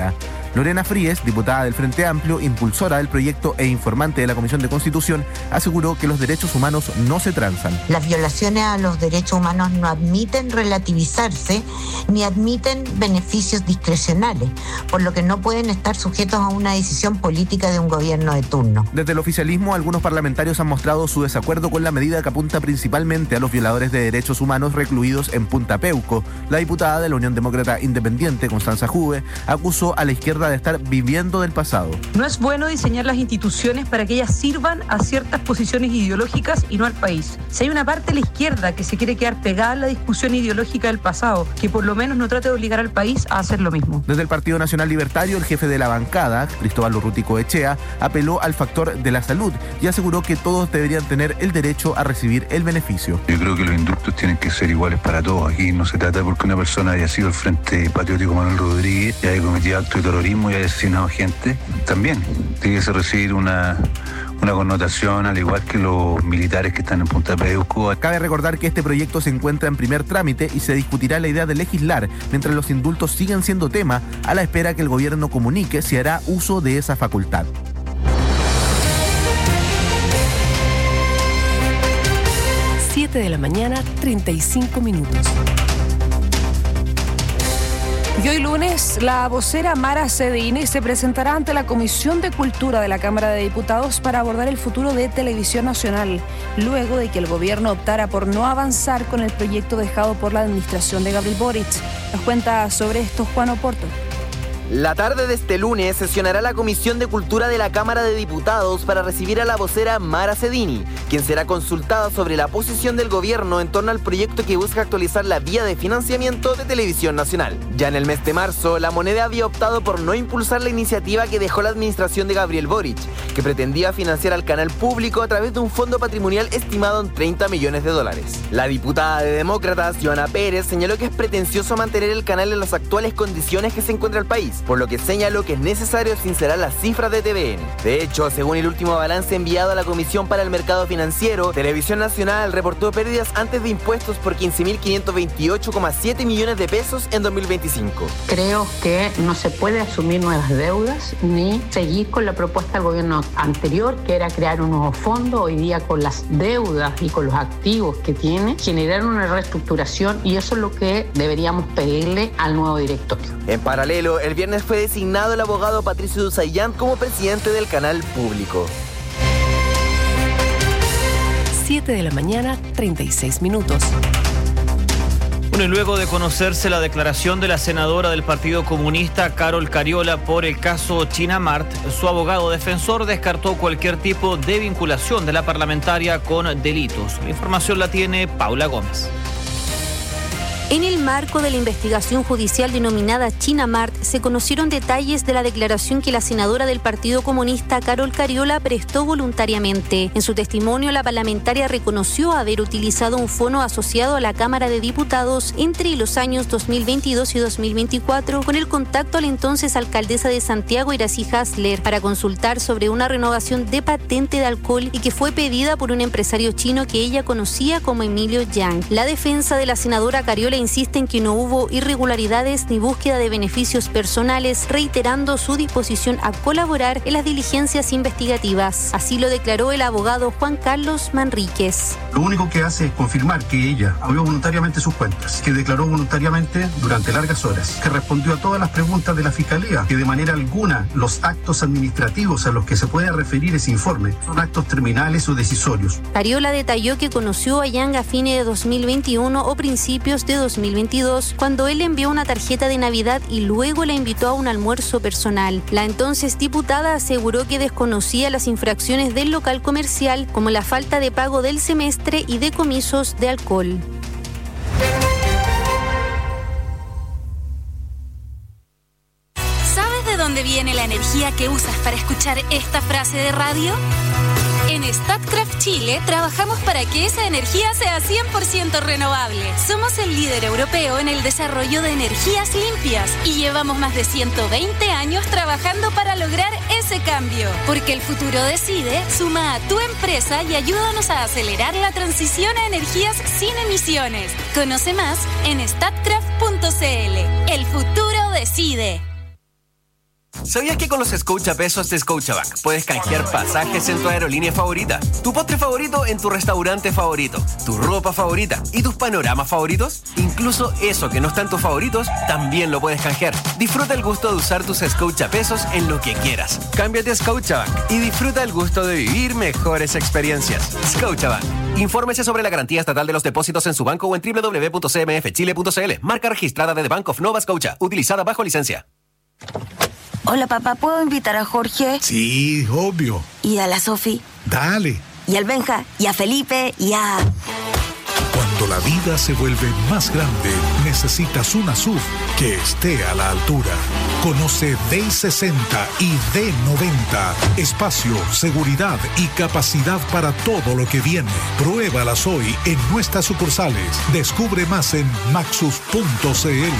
Speaker 8: Lorena Fríes, diputada del Frente Amplio, impulsora del proyecto e informante de la Comisión de Constitución, aseguró que los derechos humanos no se transan.
Speaker 9: Las violaciones a los derechos humanos no admiten relativizarse ni admiten beneficios discrecionales, por lo que no pueden estar sujetos a una decisión política de un gobierno de turno.
Speaker 8: Desde el oficialismo, algunos parlamentarios han mostrado su desacuerdo con la medida que apunta principalmente a los violadores de derechos humanos recluidos en Punta Peuco. La diputada de la Unión Demócrata Independiente, Constanza Juve, acusó a la izquierda de estar viviendo del pasado.
Speaker 10: No es bueno diseñar las instituciones para que ellas sirvan a ciertas posiciones ideológicas y no al país. Si hay una parte de la izquierda que se quiere quedar pegada a la discusión ideológica del pasado, que por lo menos no trate de obligar al país a hacer lo mismo.
Speaker 8: Desde el Partido Nacional Libertario, el jefe de la bancada, Cristóbal Urruti Coechea, apeló al factor de la salud y aseguró que todos deberían tener el derecho a recibir el beneficio.
Speaker 11: Yo creo que los indultos tienen que ser iguales para todos. Aquí no se trata porque una persona haya sido el Frente Patriótico Manuel Rodríguez y haya cometido actos de terrorismo y haya asesinado gente. También tiene que recibir una... una connotación, al igual que los militares que están en Punta Peuco.
Speaker 8: Cabe recordar que este proyecto se encuentra en primer trámite y se discutirá la idea de legislar mientras los indultos siguen siendo tema, a la espera que el gobierno comunique si hará uso de esa facultad.
Speaker 19: siete de la mañana, treinta y cinco minutos.
Speaker 7: Y hoy lunes, la vocera Mara Cedini se presentará ante la Comisión de Cultura de la Cámara de Diputados para abordar el futuro de Televisión Nacional, luego de que el gobierno optara por no avanzar con el proyecto dejado por la administración de Gabriel Boric. Nos cuenta sobre esto Juan Oporto.
Speaker 12: La tarde de este lunes sesionará la Comisión de Cultura de la Cámara de Diputados para recibir a la vocera Mara Cedini, quien será consultada sobre la posición del gobierno en torno al proyecto que busca actualizar la vía de financiamiento de Televisión Nacional. Ya en el mes de marzo, la moneda había optado por no impulsar la iniciativa que dejó la administración de Gabriel Boric, que pretendía financiar al canal público a través de un fondo patrimonial estimado en treinta millones de dólares. La diputada de Demócratas, Joana Pérez, señaló que es pretencioso mantener el canal en las actuales condiciones que se encuentra el país, por lo que señaló que es necesario sincerar las cifras de T V N. De hecho, según el último balance enviado a la Comisión para el Mercado Financiero, Televisión Nacional reportó pérdidas antes de impuestos por quince mil quinientos veintiocho coma siete millones de pesos en dos mil veinticinco.
Speaker 13: Creo que no se puede asumir nuevas deudas ni seguir con la propuesta del gobierno anterior, que era crear un nuevo fondo. Hoy día, con las deudas y con los activos que tiene, generar una reestructuración, y eso es lo que deberíamos pedirle al nuevo directorio.
Speaker 12: En paralelo, el viernes fue designado el abogado Patricio Duzayán como presidente del canal público.
Speaker 19: siete de la mañana, treinta y seis minutos.
Speaker 5: Bueno, y luego de conocerse la declaración de la senadora del Partido Comunista, Carol Cariola, por el caso China Mart, su abogado defensor descartó cualquier tipo de vinculación de la parlamentaria con delitos. La información la tiene Paula Gómez.
Speaker 21: En el marco de la investigación judicial denominada China Mart, se conocieron detalles de la declaración que la senadora del Partido Comunista, Carol Cariola, prestó voluntariamente. En su testimonio, la parlamentaria reconoció haber utilizado un fono asociado a la Cámara de Diputados entre los años dos mil veintidós y dos mil veinticuatro con el contacto a la entonces alcaldesa de Santiago, Iracy Hasler, para consultar sobre una renovación de patente de alcohol y que fue pedida por un empresario chino que ella conocía como Emilio Yang. La defensa de la senadora Cariola insiste en que no hubo irregularidades ni búsqueda de beneficios personales, reiterando su disposición a colaborar en las diligencias investigativas. Así lo declaró el abogado Juan Carlos Manríquez.
Speaker 22: Lo único que hace es confirmar que ella abrió voluntariamente sus cuentas, que declaró voluntariamente durante largas horas, que respondió a todas las preguntas de la Fiscalía, que de manera alguna los actos administrativos a los que se puede referir ese informe son actos terminales o decisorios.
Speaker 21: Cariola detalló que conoció a Yang a fines de dos mil veintiuno o principios de dos mil veintidós, cuando él le envió una tarjeta de Navidad y luego la invitó a un almuerzo personal. La entonces diputada aseguró que desconocía las infracciones del local comercial, como la falta de pago del semestre y decomisos de alcohol.
Speaker 23: ¿Sabes de dónde viene la energía que usas para escuchar esta frase de radio? En Statkraft Chile trabajamos para que esa energía sea cien por ciento renovable. Somos el líder europeo en el desarrollo de energías limpias y llevamos más de ciento veinte años trabajando para lograr ese cambio. Porque el futuro decide, suma a tu empresa y ayúdanos a acelerar la transición a energías sin emisiones. Conoce más en statkraft punto c l. El futuro decide.
Speaker 4: ¿Sabías que con los Scotia Pesos de Scotiabank puedes canjear pasajes en tu aerolínea favorita, tu postre favorito en tu restaurante favorito, tu ropa favorita y tus panoramas favoritos? Incluso eso que no está en tus favoritos, también lo puedes canjear. Disfruta el gusto de usar tus Scotia Pesos en lo que quieras. Cámbiate a Scotiabank y disfruta el gusto de vivir mejores experiencias. Scotiabank. Infórmese sobre la garantía estatal de los depósitos en su banco o en doble u doble u doble u punto c m f chile punto c l. Marca registrada de The Bank of Nova Scotia, utilizada bajo licencia.
Speaker 14: Hola, papá, ¿puedo invitar a Jorge?
Speaker 15: Sí, obvio.
Speaker 14: ¿Y a la Sofi?
Speaker 15: Dale.
Speaker 14: ¿Y al Benja? ¿Y a Felipe? ¿Y a...?
Speaker 15: Cuando la vida se vuelve más grande, necesitas una S U V que esté a la altura. Conoce D sesenta y D noventa. Espacio, seguridad y capacidad para todo lo que viene. Pruébalas hoy en nuestras sucursales. Descubre más en maxus punto c l.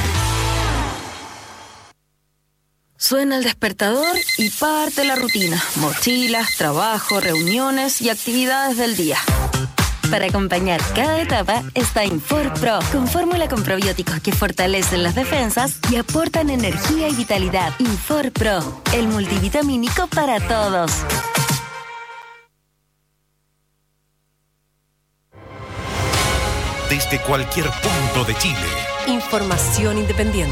Speaker 14: Suena el despertador y parte la rutina. Mochilas, trabajo, reuniones y actividades del día. Para acompañar cada etapa está InforPro, con fórmula con probióticos que fortalecen las defensas y aportan energía y vitalidad. InforPro, el multivitamínico para todos.
Speaker 3: Desde cualquier punto de Chile.
Speaker 19: Información independiente.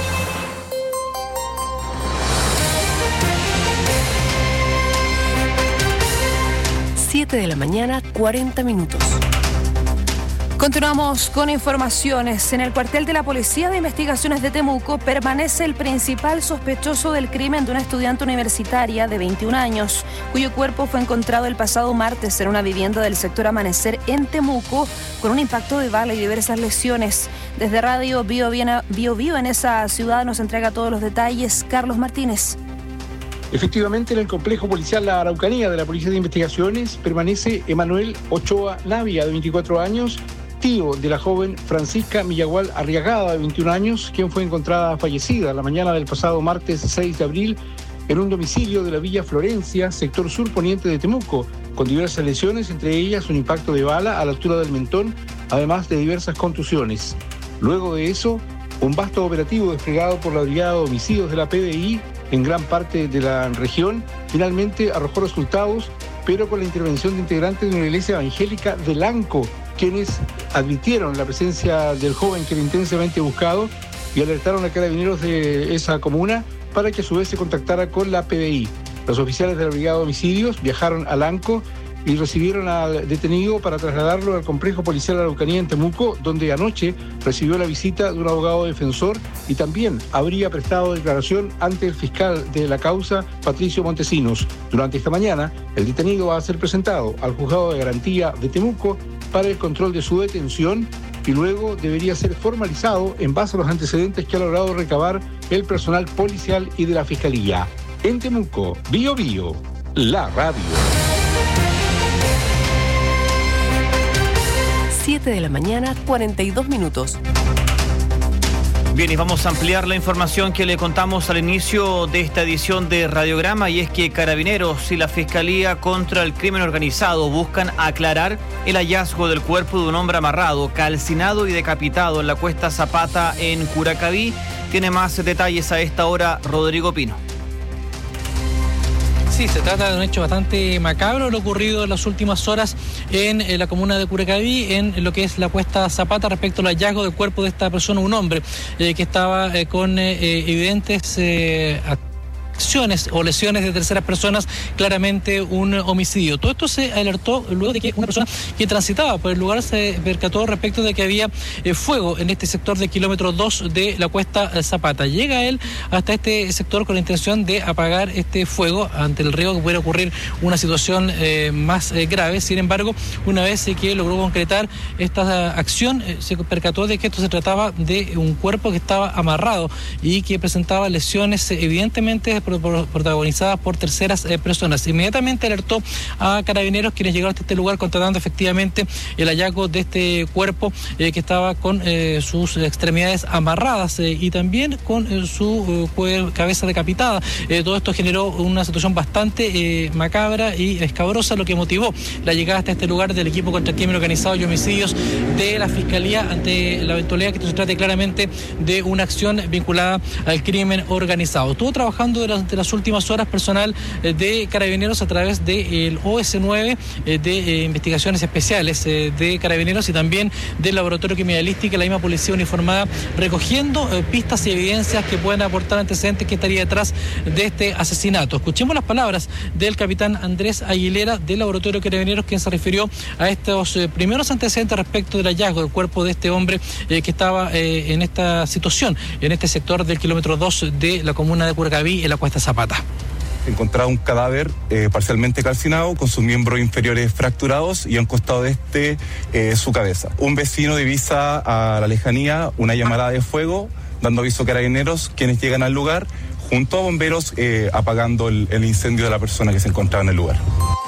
Speaker 19: siete de la mañana, cuarenta minutos.
Speaker 7: Continuamos con informaciones. En el cuartel de la Policía de Investigaciones de Temuco permanece el principal sospechoso del crimen de una estudiante universitaria de veintiún años, cuyo cuerpo fue encontrado el pasado martes en una vivienda del sector Amanecer en Temuco, con un impacto de bala y diversas lesiones. Desde Radio Bio Bio, Bio en esa ciudad nos entrega todos los detalles Carlos Martínez.
Speaker 16: Efectivamente, en el complejo policial La Araucanía de la Policía de Investigaciones permanece Emanuel Ochoa Navia, de veinticuatro años, tío de la joven Francisca Millagual Arriagada, de veintiún años, quien fue encontrada fallecida la mañana del pasado martes seis de abril en un domicilio de la Villa Florencia, sector sur poniente de Temuco, con diversas lesiones, entre ellas un impacto de bala a la altura del mentón, además de diversas contusiones. Luego de eso, un vasto operativo desplegado por la Brigada de Homicidios de la P D I en gran parte de la región, finalmente arrojó resultados, pero con la intervención de integrantes de una iglesia evangélica de Lanco, quienes advirtieron la presencia del joven que era intensamente buscado y alertaron a carabineros de esa comuna para que a su vez se contactara con la P D I. Los oficiales de la Brigada de Homicidios viajaron a Lanco y recibieron al detenido para trasladarlo al complejo policial de la Araucanía en Temuco, donde anoche recibió la visita de un abogado defensor y también habría prestado declaración ante el fiscal de la causa, Patricio Montesinos. Durante esta mañana, el detenido va a ser presentado al juzgado de garantía de Temuco para el control de su detención y luego debería ser formalizado en base a los antecedentes que ha logrado recabar el personal policial y de la Fiscalía. En Temuco, Bio Bio, la radio.
Speaker 19: siete de la mañana, cuarenta y dos minutos.
Speaker 5: Bien, y vamos a ampliar la información que le contamos al inicio de esta edición de Radiograma, y es que Carabineros y la Fiscalía contra el Crimen Organizado buscan aclarar el hallazgo del cuerpo de un hombre amarrado, calcinado y decapitado en la Cuesta Zapata en Curacaví. Tiene más detalles a esta hora Rodrigo Pino.
Speaker 17: Sí, se trata de un hecho bastante macabro, lo ocurrido en las últimas horas en, en la comuna de Curacaví, en lo que es la Cuesta Zapata, respecto al hallazgo del cuerpo de esta persona, un hombre eh, que estaba eh, con eh, evidentes eh, acciones o lesiones de terceras personas, claramente un homicidio. Todo esto se alertó luego de que una persona que transitaba por el lugar se percató respecto de que había eh, fuego en este sector de kilómetro dos de la Cuesta Zapata. Llega él hasta este sector con la intención de apagar este fuego ante el riesgo que pudiera ocurrir una situación eh, más eh, grave. Sin embargo, una vez eh, que logró concretar esta acción, eh, se percató de que esto se trataba de un cuerpo que estaba amarrado y que presentaba lesiones eh, evidentemente protagonizadas por terceras eh, personas. Inmediatamente alertó a Carabineros, quienes llegaron hasta este lugar constatando efectivamente el hallazgo de este cuerpo eh, que estaba con eh, sus extremidades amarradas eh, y también con eh, su eh, cabeza decapitada. Eh, todo esto generó una situación bastante eh, macabra y escabrosa, lo que motivó la llegada hasta este lugar del equipo contra el crimen organizado y homicidios de la Fiscalía, ante la eventualidad que esto se trate claramente de una acción vinculada al crimen organizado. Estuvo trabajando de las durante las últimas horas personal de Carabineros a través del O S nueve de eh, Investigaciones Especiales eh, de Carabineros y también del Laboratorio Criminalístico y la misma Policía Uniformada, recogiendo eh, pistas y evidencias que pueden aportar antecedentes que estaría detrás de este asesinato. Escuchemos las palabras del capitán Andrés Aguilera del Laboratorio Carabineros, quien se refirió a estos eh, primeros antecedentes respecto del hallazgo del cuerpo de este hombre eh, que estaba eh, en esta situación, en este sector del kilómetro dos de la comuna de Curacaví, en la Cuesta Zapata.
Speaker 1: Encontrado un cadáver eh, parcialmente calcinado con sus miembros inferiores fracturados y a un costado de este eh, su cabeza. Un vecino divisa a la lejanía una llamada de fuego, dando aviso a Carabineros, quienes llegan al lugar junto a bomberos eh, apagando el, el incendio de la persona que se encontraba en el lugar.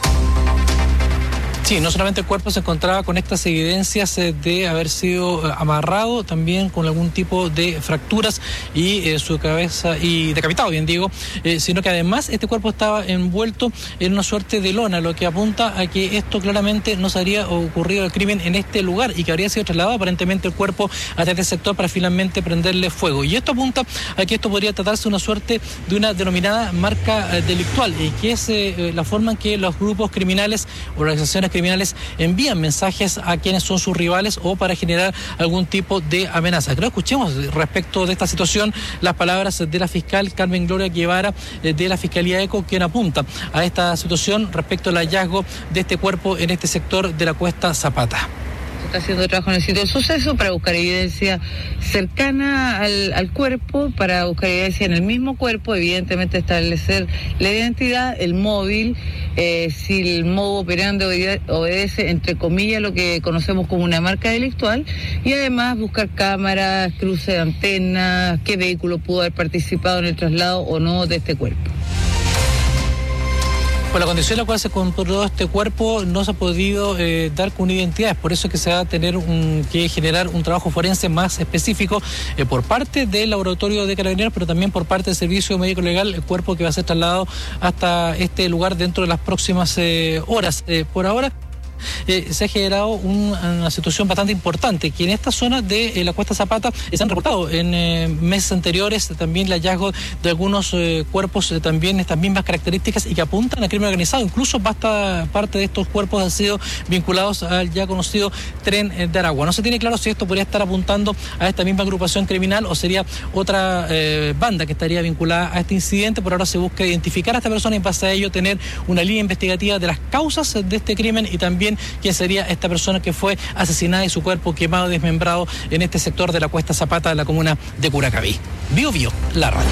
Speaker 17: Sí, no solamente el cuerpo se encontraba con estas evidencias de haber sido amarrado, también con algún tipo de fracturas y eh, su cabeza, y decapitado, bien digo, eh, sino que además este cuerpo estaba envuelto en una suerte de lona, lo que apunta a que esto claramente no se habría ocurrido el crimen en este lugar y que habría sido trasladado aparentemente el cuerpo hasta este sector para finalmente prenderle fuego. Y esto apunta a que esto podría tratarse de una suerte de una denominada marca eh, delictual, y que es eh, la forma en que los grupos criminales, organizaciones criminales, criminales envían mensajes a quienes son sus rivales o para generar algún tipo de amenaza. Creo que escuchemos respecto de esta situación las palabras de la fiscal Carmen Gloria Guevara de la Fiscalía ECO, quien apunta a esta situación respecto al hallazgo de este cuerpo en este sector de la Cuesta Zapata.
Speaker 2: Está haciendo trabajo en el sitio del suceso para buscar evidencia cercana al, al cuerpo, para buscar evidencia en el mismo cuerpo, evidentemente establecer la identidad, el móvil, eh, si el modo operandi obede- obedece, entre comillas, lo que conocemos como una marca delictual, y además buscar cámaras, cruce de antenas, qué vehículo pudo haber participado en el traslado o no de este cuerpo.
Speaker 17: Por la condición en la cual se encontró este cuerpo no se ha podido eh, dar con identidad, es por eso que se va a tener un, que generar un trabajo forense más específico eh, por parte del laboratorio de Carabineros, pero también por parte del Servicio Médico Legal, el cuerpo que va a ser trasladado hasta este lugar dentro de las próximas eh, horas. Eh, por ahora Eh, se ha generado un, una situación bastante importante, que en esta zona de eh, la Cuesta Zapata eh, se han reportado en eh, meses anteriores también el hallazgo de algunos eh, cuerpos eh, también estas mismas características y que apuntan al crimen organizado. Incluso basta, parte de estos cuerpos han sido vinculados al ya conocido Tren de Aragua. No se tiene claro si esto podría estar apuntando a esta misma agrupación criminal o sería otra eh, banda que estaría vinculada a este incidente. Por ahora se busca identificar a esta persona y en base a ello tener una línea investigativa de las causas de este crimen y también quién sería esta persona que fue asesinada y su cuerpo quemado y desmembrado en este sector de la Cuesta Zapata de la comuna de Curacaví. Bio Bio, la radio.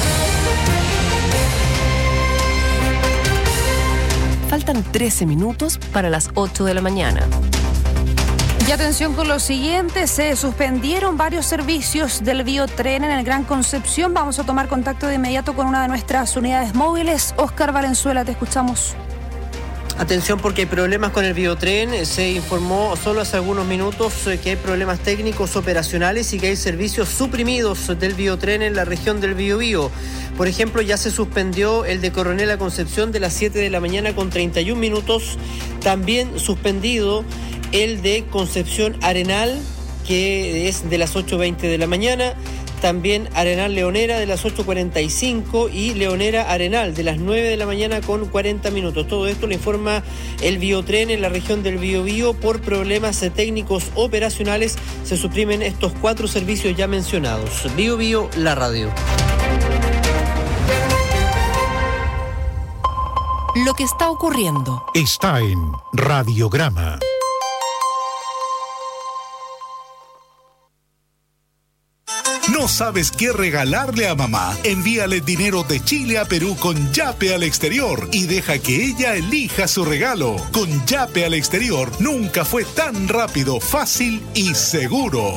Speaker 19: Faltan trece minutos para las ocho de la mañana.
Speaker 7: Y atención con lo siguiente, se suspendieron varios servicios del Biotren en el Gran Concepción. Vamos a tomar contacto de inmediato con una de nuestras unidades móviles. Oscar Valenzuela, te escuchamos.
Speaker 18: Atención porque hay problemas con el Biotren. Se informó solo hace algunos minutos que hay problemas técnicos operacionales y que hay servicios suprimidos del Biotren en la región del Biobío. Por ejemplo, ya se suspendió el de Coronel a Concepción de las siete de la mañana con treinta y un minutos. También suspendido el de Concepción Arenal, que es de las ocho veinte de la mañana. También Arenal Leonera de las ocho cuarenta y cinco y Leonera Arenal de las nueve de la mañana con cuarenta minutos. Todo esto lo informa el Biotren en la región del Biobío. Por problemas técnicos operacionales se suprimen estos cuatro servicios ya mencionados. Biobío, la radio.
Speaker 19: Lo que está ocurriendo
Speaker 3: está en Radiograma.
Speaker 15: ¿No sabes qué regalarle a mamá? Envíale dinero de Chile a Perú con Yape al exterior y deja que ella elija su regalo. Con Yape al exterior nunca fue tan rápido, fácil y seguro.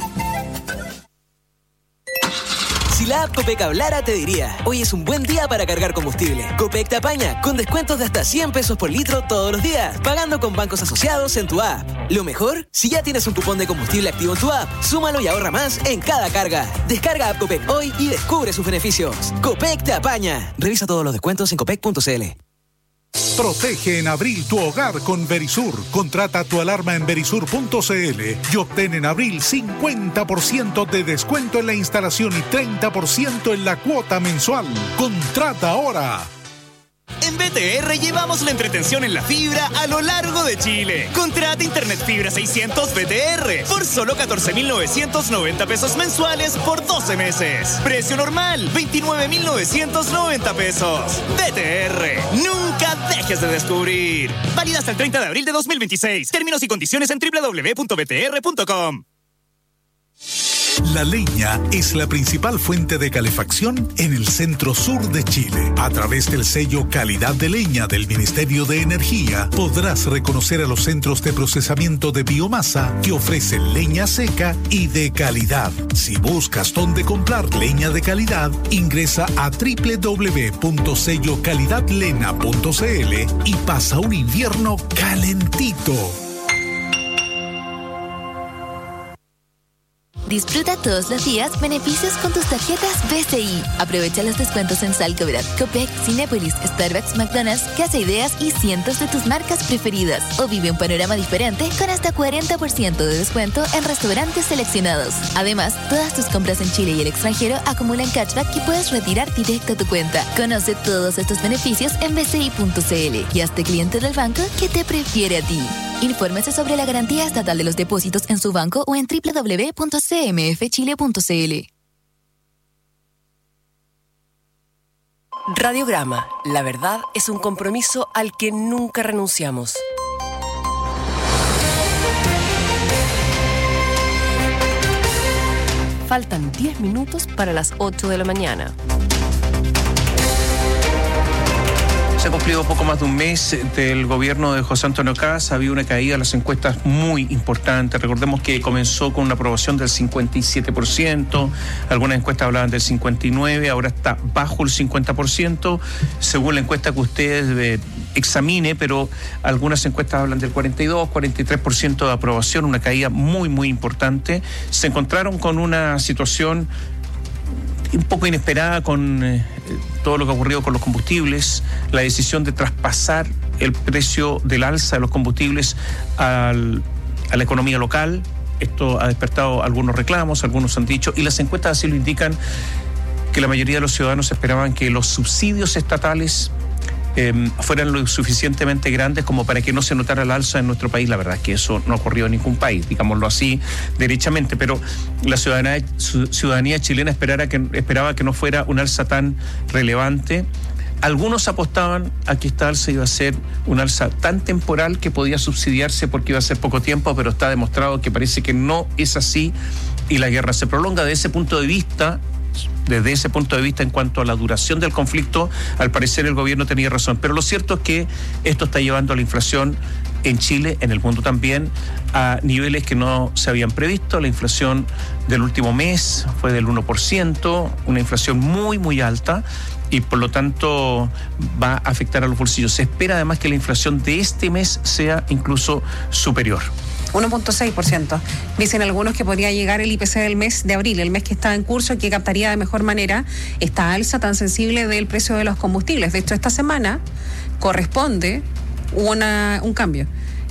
Speaker 20: Si la app Copec hablara, te diría: hoy es un buen día para cargar combustible. Copec te apaña con descuentos de hasta cien pesos por litro todos los días, pagando con bancos asociados en tu app. Lo mejor, si ya tienes un cupón de combustible activo en tu app, súmalo y ahorra más en cada carga. Descarga app Copec hoy y descubre sus beneficios. Copec te apaña. Revisa todos los descuentos en copec punto c l.
Speaker 15: Protege en abril tu hogar con Verisur. Contrata tu alarma en verisur punto cl y obtén en abril cincuenta por ciento de descuento en la instalación y treinta por ciento en la cuota mensual. Contrata ahora.
Speaker 6: En B T R llevamos la entretención en la fibra a lo largo de Chile. Contrata Internet Fibra seiscientos B T R por solo catorce mil novecientos noventa pesos mensuales por doce meses. Precio normal, veintinueve mil novecientos noventa pesos. B T R, nunca dejes de descubrir. Válida hasta el treinta de abril de dos mil veintiséis. Términos y condiciones en doble u doble u doble u punto b t r punto com.
Speaker 15: La leña es la principal fuente de calefacción en el centro sur de Chile. A través del sello Calidad de Leña del Ministerio de Energía, podrás reconocer a los centros de procesamiento de biomasa que ofrecen leña seca y de calidad. Si buscas dónde comprar leña de calidad, ingresa a doble u doble u doble u punto sello calidad lena punto cl y pasa un invierno calentito.
Speaker 9: Disfruta todos los días beneficios con tus tarjetas B C I. Aprovecha los descuentos en Salcobrat, Copec, Cinépolis, Starbucks, McDonald's, Casa Ideas y cientos de tus marcas preferidas. O vive un panorama diferente con hasta cuarenta por ciento de descuento en restaurantes seleccionados. Además, todas tus compras en Chile y el extranjero acumulan cashback que puedes retirar directo a tu cuenta. Conoce todos estos beneficios en b c i punto c l y hazte cliente del banco que te prefiere a ti. Infórmese sobre la garantía estatal de los depósitos en su banco o en doble u doble u doble u punto c m f chile punto c l.
Speaker 19: Radiograma. La verdad es un compromiso al que nunca renunciamos. Faltan diez minutos para las ocho de la mañana.
Speaker 10: Se ha cumplido poco más de un mes del gobierno de José Antonio Kast. Había una caída en las encuestas muy importante. Recordemos que comenzó con una aprobación del cincuenta y siete por ciento. Algunas encuestas hablaban del cincuenta y nueve por ciento. Ahora está bajo el cincuenta por ciento. Según la encuesta que usted eh, examine, pero algunas encuestas hablan del cuarenta y dos, cuarenta y tres por ciento de aprobación. Una caída muy, muy importante. Se encontraron con una situación un poco inesperada con eh, todo lo que ha ocurrido con los combustibles, la decisión de traspasar el precio del alza de los combustibles al, a la economía local. Esto ha despertado algunos reclamos, algunos han dicho, y las encuestas así lo indican, que la mayoría de los ciudadanos esperaban que los subsidios estatales Eh, fueran lo suficientemente grandes como para que no se notara el alza en nuestro país. La verdad es que eso no ha ocurrido en ningún país, digámoslo así derechamente, pero la ciudadanía, ciudadanía chilena esperara que, esperaba que no fuera un alza tan relevante. Algunos apostaban a que esta alza iba a ser un alza tan temporal que podía subsidiarse porque iba a ser poco tiempo, pero está demostrado que parece que no es así y la guerra se prolonga. De ese punto de vista, Desde ese punto de vista, en cuanto a la duración del conflicto, al parecer el gobierno tenía razón. Pero lo cierto es que esto está llevando a la inflación en Chile, en el mundo también, a niveles que no se habían previsto. La inflación del último mes fue del uno por ciento, una inflación muy, muy alta, y por lo tanto va a afectar a los bolsillos. Se espera además que la inflación de este mes sea incluso superior.
Speaker 24: uno punto seis por ciento. Dicen algunos que podría llegar el I P C del mes de abril, el mes que está en curso, que captaría de mejor manera esta alza tan sensible del precio de los combustibles. De hecho, esta semana corresponde una, un cambio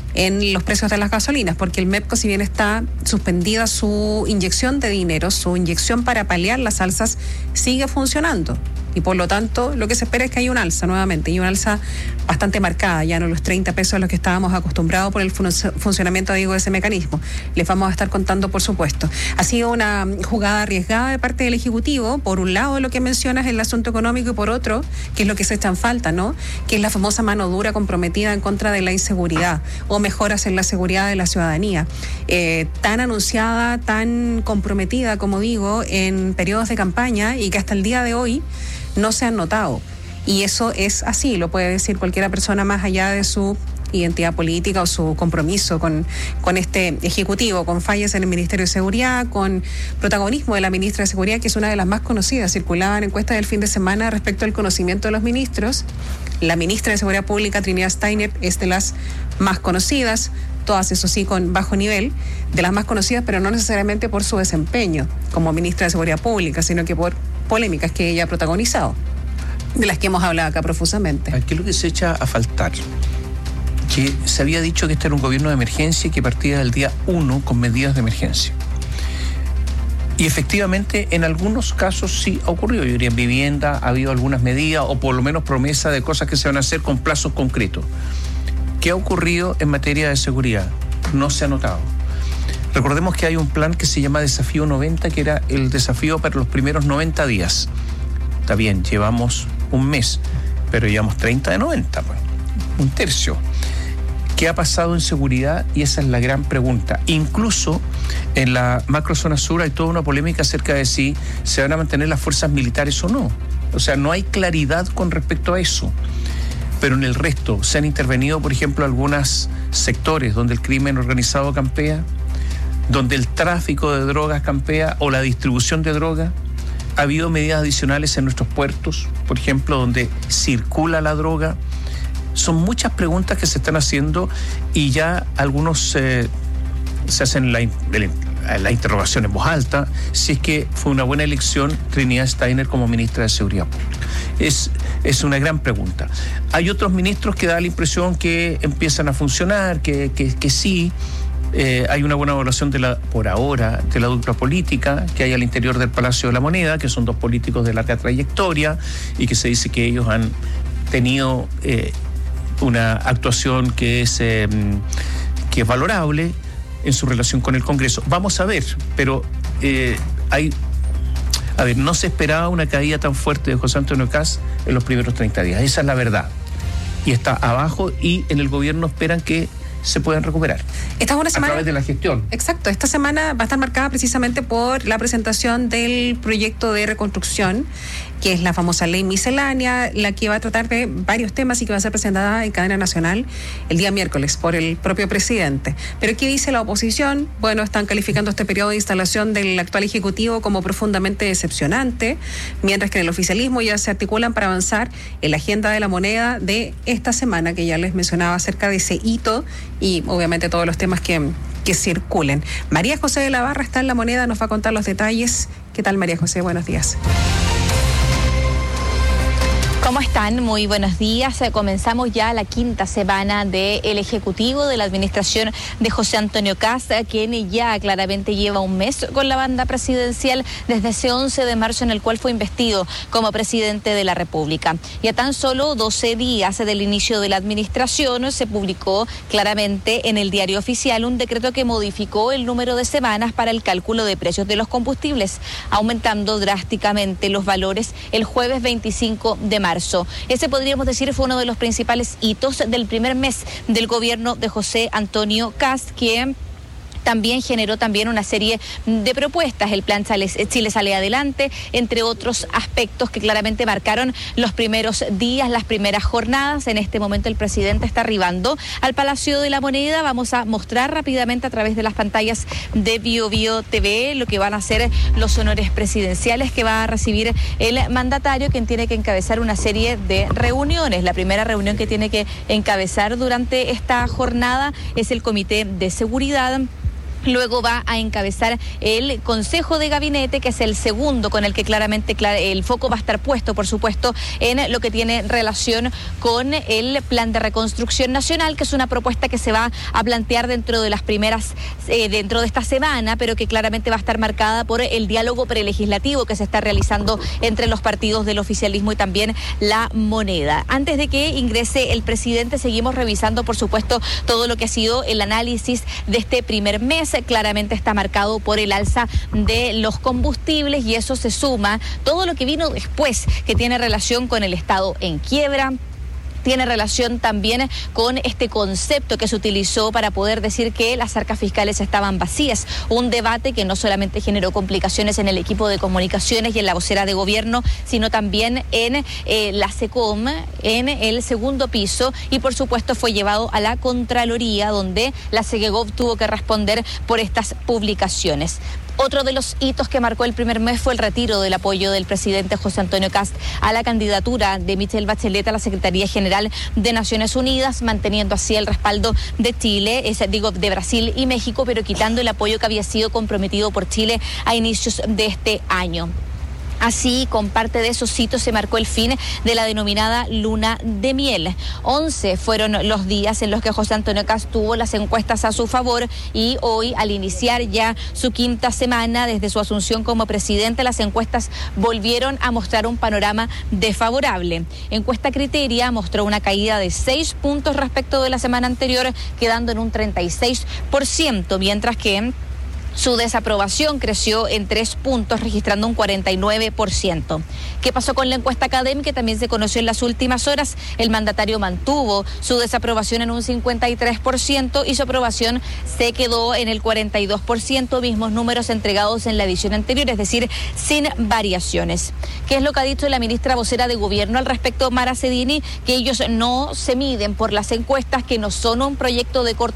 Speaker 24: en los precios de las gasolinas, porque el MEPCO, si bien está suspendida su inyección de dinero, su inyección para paliar las alzas, sigue funcionando. Y por lo tanto, lo que se espera es que haya un alza nuevamente, y una alza bastante marcada, ya no los treinta pesos a los que estábamos acostumbrados por el fun- funcionamiento, digo, de ese mecanismo. Les vamos a estar contando, por supuesto. Ha sido una jugada arriesgada de parte del Ejecutivo. Por un lado, lo que mencionas es el asunto económico, y por otro, que es lo que se echa en falta, ¿no? Que es la famosa mano dura comprometida en contra de la inseguridad, o mejoras en la seguridad de la ciudadanía. Eh, tan anunciada, tan comprometida, como digo, en periodos de campaña, y que hasta el día de hoy no se han notado. Y eso es así, lo puede decir cualquiera persona más allá de su identidad política o su compromiso con, con este Ejecutivo, con fallas en el Ministerio de Seguridad, con protagonismo de la ministra de Seguridad, que es una de las más conocidas. Circulaban encuestas del fin de semana respecto al conocimiento de los ministros. La ministra de Seguridad Pública, Trinidad Steiner, es de las más conocidas, todas, eso sí, con bajo nivel, de las más conocidas, pero no necesariamente por su desempeño como ministra de Seguridad Pública, sino que por polémicas que ella ha protagonizado. De las que hemos hablado acá profusamente.
Speaker 10: ¿Qué es lo que se echa a faltar? Que se había dicho que este era un gobierno de emergencia y que partía del día uno con medidas de emergencia. Y efectivamente, en algunos casos sí ha ocurrido. Yo diría, en vivienda ha habido algunas medidas o por lo menos promesa de cosas que se van a hacer con plazos concretos. ¿Qué ha ocurrido en materia de seguridad? No se ha notado. Recordemos que hay un plan que se llama Desafío noventa, que era el desafío para los primeros noventa días. Está bien, llevamos un mes, pero llevamos treinta de noventa, pues, un tercio. ¿Qué ha pasado en seguridad? Y esa es la gran pregunta. Incluso en la macrozona sur hay toda una polémica acerca de si se van a mantener las fuerzas militares o no. O sea, no hay claridad con respecto a eso. Pero en el resto se han intervenido, por ejemplo, algunos sectores donde el crimen organizado campea, donde el tráfico de drogas campea o la distribución de drogas. Ha habido medidas adicionales en nuestros puertos, por ejemplo, donde circula la droga. Son muchas preguntas que se están haciendo y ya algunos eh, se hacen la, la interrogación en voz alta, si es que fue una buena elección Trinidad Steiner como ministra de Seguridad Pública. Es, es una gran pregunta. Hay otros ministros que da la impresión que empiezan a funcionar, que, que, que sí. Eh, hay una buena evaluación de la, por ahora, de la dupla política que hay al interior del Palacio de la Moneda, que son dos políticos de larga trayectoria y que se dice que ellos han tenido eh, una actuación que es, eh, que es valorable en su relación con el Congreso. Vamos a ver, pero eh, hay... A ver, no se esperaba una caída tan fuerte de José Antonio Kast en los primeros treinta días. Esa es la verdad. Y está abajo y en el gobierno esperan que se puedan recuperar.
Speaker 24: Esta es una semana,
Speaker 10: a través de la gestión.
Speaker 24: Exacto, esta semana va a estar marcada precisamente por la presentación del proyecto de reconstrucción, que es la famosa ley miscelánea, la que va a tratar de varios temas y que va a ser presentada en cadena nacional el día miércoles por el propio presidente. Pero ¿qué dice la oposición? Bueno, están calificando este periodo de instalación del actual Ejecutivo como profundamente decepcionante, mientras que en el oficialismo ya se articulan para avanzar en la agenda de la moneda de esta semana, que ya les mencionaba acerca de ese hito y obviamente todos los temas que, que circulen. María José de la Barra está en La Moneda, nos va a contar los detalles. ¿Qué tal, María José? Buenos días.
Speaker 8: ¿Cómo están? Muy buenos días. Comenzamos ya la quinta semana del Ejecutivo de la administración de José Antonio Kast, quien ya claramente lleva un mes con la banda presidencial desde ese once de marzo en el cual fue investido como presidente de la República. Y a tan solo doce días del inicio de la administración se publicó claramente en el Diario Oficial un decreto que modificó el número de semanas para el cálculo de precios de los combustibles, aumentando drásticamente los valores el jueves veinticinco de marzo. Ese, podríamos decir, fue uno de los principales hitos del primer mes del gobierno de José Antonio Kast, que también generó también una serie de propuestas. El plan Chile sale adelante, entre otros aspectos que claramente marcaron los primeros días, las primeras jornadas. En este momento el presidente está arribando al Palacio de la Moneda. Vamos a mostrar rápidamente a través de las pantallas de Bio Bio T V lo que van a ser los honores presidenciales que va a recibir el mandatario, quien tiene que encabezar una serie de reuniones. La primera reunión que tiene que encabezar durante esta jornada es el Comité de Seguridad. Luego va a encabezar el Consejo de Gabinete, que es el segundo con el que claramente el foco va a estar puesto, por supuesto, en lo que tiene relación con el Plan de Reconstrucción Nacional, que es una propuesta que se va a plantear dentro de las primeras, eh, dentro de esta semana, pero que claramente va a estar marcada por el diálogo prelegislativo que se está realizando entre los partidos del oficialismo y también La Moneda. Antes de que ingrese el presidente, seguimos revisando, por supuesto, todo lo que ha sido el análisis de este primer mes. Claramente está marcado por el alza de los combustibles y eso se suma todo lo que vino después, que tiene relación con el Estado en quiebra. Tiene relación también con este concepto que se utilizó para poder decir que las arcas fiscales estaban vacías. Un debate que no solamente generó complicaciones en el equipo de comunicaciones y en la vocera de gobierno, sino también en eh, la SECOM, en el segundo piso, y por supuesto fue llevado a la Contraloría, donde la SEGEGOV tuvo que responder por estas publicaciones. Otro de los hitos que marcó el primer mes fue el retiro del apoyo del presidente José Antonio Kast a la candidatura de Michelle Bachelet a la Secretaría General de Naciones Unidas, manteniendo así el respaldo de Chile, es, digo, de Brasil y México, pero quitando el apoyo que había sido comprometido por Chile a inicios de este año. Así, con parte de esos sitios se marcó el fin de la denominada luna de miel. once fueron los días en los que José Antonio Kast tuvo las encuestas a su favor y hoy, al iniciar ya su quinta semana desde su asunción como presidente, las encuestas volvieron a mostrar un panorama desfavorable. Encuesta Criteria mostró una caída de seis puntos respecto de la semana anterior, quedando en un treinta y seis por ciento, mientras que su desaprobación creció en tres puntos, registrando un cuarenta y nueve por ciento. ¿Qué pasó con la encuesta Academ, que también se conoció en las últimas horas? El mandatario mantuvo su desaprobación en un cincuenta y tres por ciento y su aprobación se quedó en el cuarenta y dos por ciento, mismos números entregados en la edición anterior, es decir, sin variaciones. ¿Qué es lo que ha dicho la ministra vocera de Gobierno al respecto, Mara Cedini? Que ellos no se miden por las encuestas, que no son un proyecto de corto